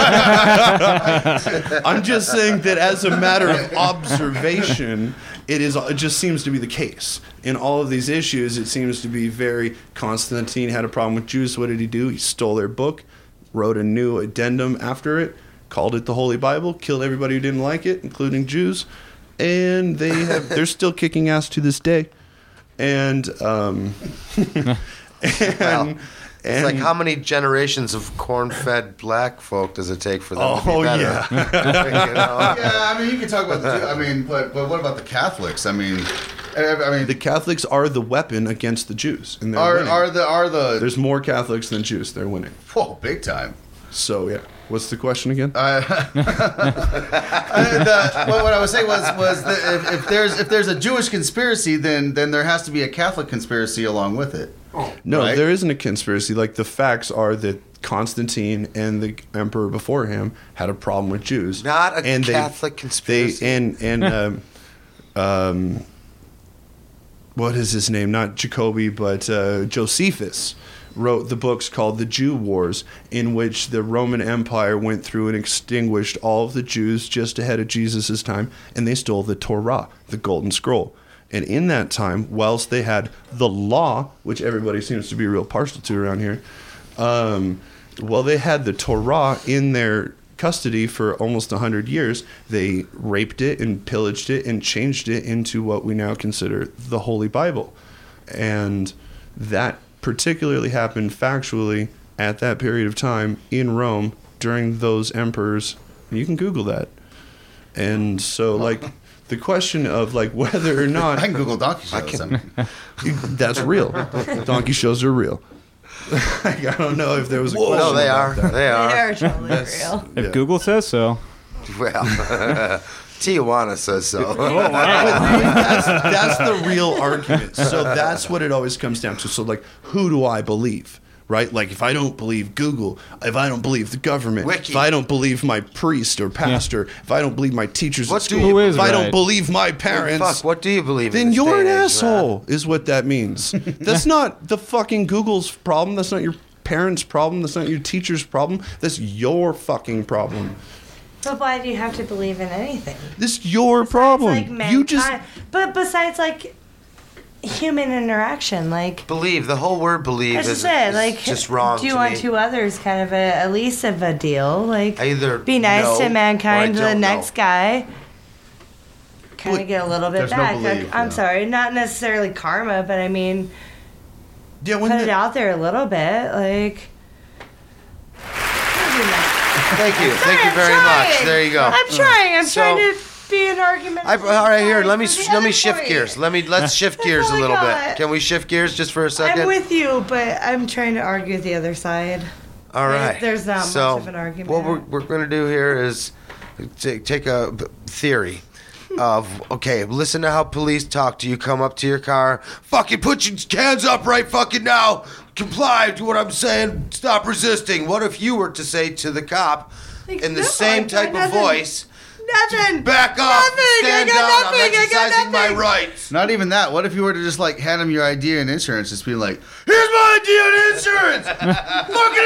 I'm just saying that as a matter of observation, it is. It just seems to be the case. In all of these issues, it seems to be very, Constantine had a problem with Jews. What did he do? He stole their book, wrote a new addendum after it, called it the Holy Bible, killed everybody who didn't like it, including Jews. And they have, they're still kicking ass to this day. And, um, and, Well, it's and like how many generations of corn-fed black folk does it take for them Oh, to be better? yeah. You know? Yeah, I mean, you can talk about the Jew- I mean, but but what about the Catholics? I mean, I, I mean, the Catholics are the weapon against the Jews. And they're are winning. are the are the There's more Catholics than Jews. They're winning. whoa, big time. So, yeah. What's the question again? Uh, the, what, what I was saying was was that if, if there's if there's a Jewish conspiracy, then then there has to be a Catholic conspiracy along with it. No, right? there isn't a conspiracy. Like, the facts are that Constantine and the emperor before him had a problem with Jews. Not a and they- Catholic conspiracy. They, and, and um, um, what is his name? Not Jacobi, but uh, Josephus wrote the books called The Jew Wars, in which the Roman Empire went through and extinguished all of the Jews just ahead of Jesus' time, and they stole the Torah, the Golden Scroll. And in that time, whilst they had the law, which everybody seems to be real partial to around here, um, well, they had the Torah in their custody for almost one hundred years. They raped it and pillaged it and changed it into what we now consider the Holy Bible. And that particularly happened factually at that period of time in Rome during those emperors. You can Google that. And so, like, the question of, like, whether or not... I can Google donkey shows. I mean. That's real. Donkey shows are real. I don't know if there was a question No, they about are. that. They are. They are totally That's- real. If Yeah. Google says so. Well, Tijuana says so. that's, that's the real argument. So that's what it always comes down to. So, like, who do I believe? Right? Like, if I don't believe Google, if I don't believe the government, Wiki. if I don't believe my priest or pastor, if I don't believe my teachers What at do school, you- Who is if I don't right? believe my parents, Fuck, what do you believe in? then this you're day an and age, man? asshole, is what that means. That's not the fucking Google's problem. That's not your parents' problem. That's not your teacher's problem. That's your fucking problem. But why do you have to believe in anything? This is your problem. Like you mankind. just But besides, like, human interaction, like, Believe. The whole word believe that's is, just it. is Like, just wrong do to unto me. to others kind of a, at least of a deal. Like, I either be nice know to or mankind, I to the don't know. next guy. Kind Well, of get a little bit there's no back. belief, Like, I'm yeah. sorry, not necessarily karma, but I mean, yeah. When put it the, out there a little bit. Like, Thank you. Thank you I'm very much. trying. There you go. I'm trying. I'm So- trying to be an argument. I, all right, here. Let me let me shift gears. Let me let's shift That's gears all a I little got. bit. Can we shift gears just for a second? I'm with you, but I'm trying to argue the other side. All right. There's not so, much of an argument. What we're, we're going to do here is t- take a b- theory of, okay, listen to how police talk to you. Come up to your car. Fucking put your hands up right fucking now. Comply to what I'm saying. Stop resisting. What if you were to say to the cop Like, in the no, same I got type of nothing. voice, Nothing. back up, Nothing. stand I down, got I'm nothing. I got exercising my nothing. rights. Not even that. What if you were to just like hand him your I D and insurance, just be like, "Here's my I D and insurance. Fucking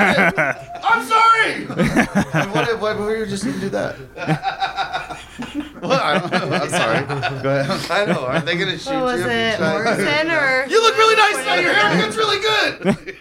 everything. I'm sorry." And what if, what if we were just gonna do that? What? I don't know. I'm sorry. Go ahead. I know. Are they going to shoot What was you? if you it, try- Morrison or? You look really nice tonight. Your haircut's really good.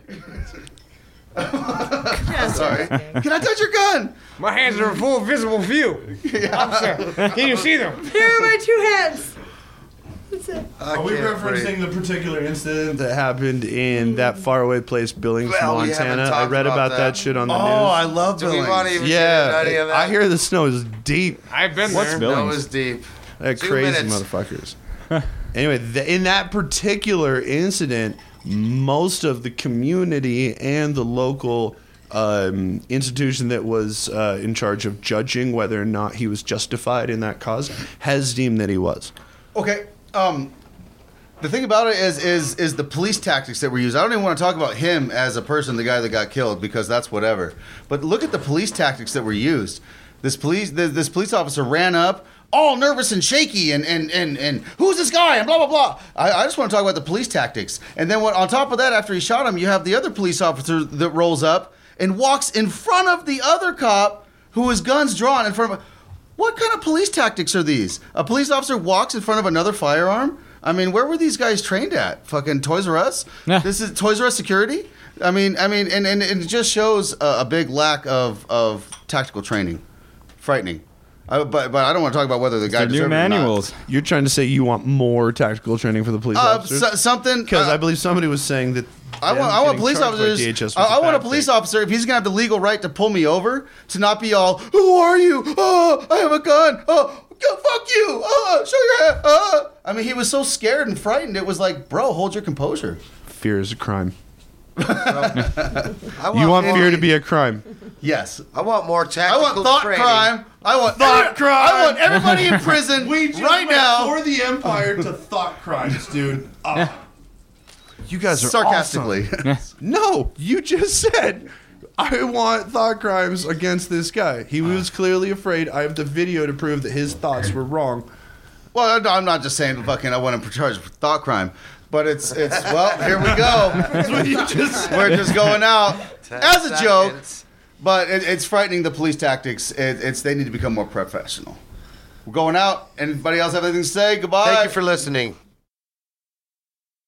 Sorry. Can I touch your gun? My hands are in full visible view. Officer, can you see them? Here are my two hands. That's it. Are we can't referencing the particular incident that happened in that faraway place, Billings, Well, we haven't Montana? I talked read about about that. that. shit on the Oh, news. I love Do we Billings. want to even yeah, get into any of that? I hear the snow is deep. I've been What's there. Billings? That was deep. They're Two crazy minutes. motherfuckers. Anyway, th- in that particular incident, most of the community and the local um, institution that was uh, in charge of judging whether or not he was justified in that cause has deemed that he was. Okay. Um, the thing about it is, is, is the police tactics that were used. I don't even want to talk about him as a person, the guy that got killed, because that's whatever. But look at the police tactics that were used. This police, this, this police officer ran up, all nervous and shaky, and and and and who's this guy? And blah blah blah. I, I just want to talk about the police tactics. And then what? On top of that, after he shot him, you have the other police officer that rolls up and walks in front of the other cop who has guns drawn in front of. What kind of police tactics are these? A police officer walks in front of another firearm? I mean, where were these guys trained at? Fucking Toys R Us? Yeah. This is Toys R Us security? I mean, I mean, and, and, and it just shows a, a big lack of, of tactical training. Frightening. I, but but I don't want to talk about whether the guy They're new deserved it or not. manuals. You're trying to say you want more tactical training for the police Uh, officers? so, something. Because uh, I believe somebody was saying that I them want, I want getting police charged by officers. D H S was I, I a want a bad police thing. officer, if he's gonna have the legal right to pull me over, to not be all, "Who are you? Oh, I have a gun. Oh, go fuck you. Oh, show your hand." Oh. I mean, he was so scared and frightened. It was like, bro, hold your composure. Fear is a crime. I You want more- fear to be a crime. Yes. I want more I tactical want thought training. crime. I want Thought every- crime. I want everybody in prison We just right went now. for the empire to thought crimes, dude. Ah. You guys are Sarcastically. awesome. No, you just said I want thought crimes against this guy. He was clearly afraid. I have the video to prove that his thoughts were wrong. Well, no, I'm not just saying fucking I want him charged for thought crime. But it's, it's well, here we go. That's what you just said. We're just going out Ten as a joke. seconds. But it, it's frightening, the police tactics. It, it's They need to become more professional. We're going out. Anybody else have anything to say? Goodbye. Thank you for listening.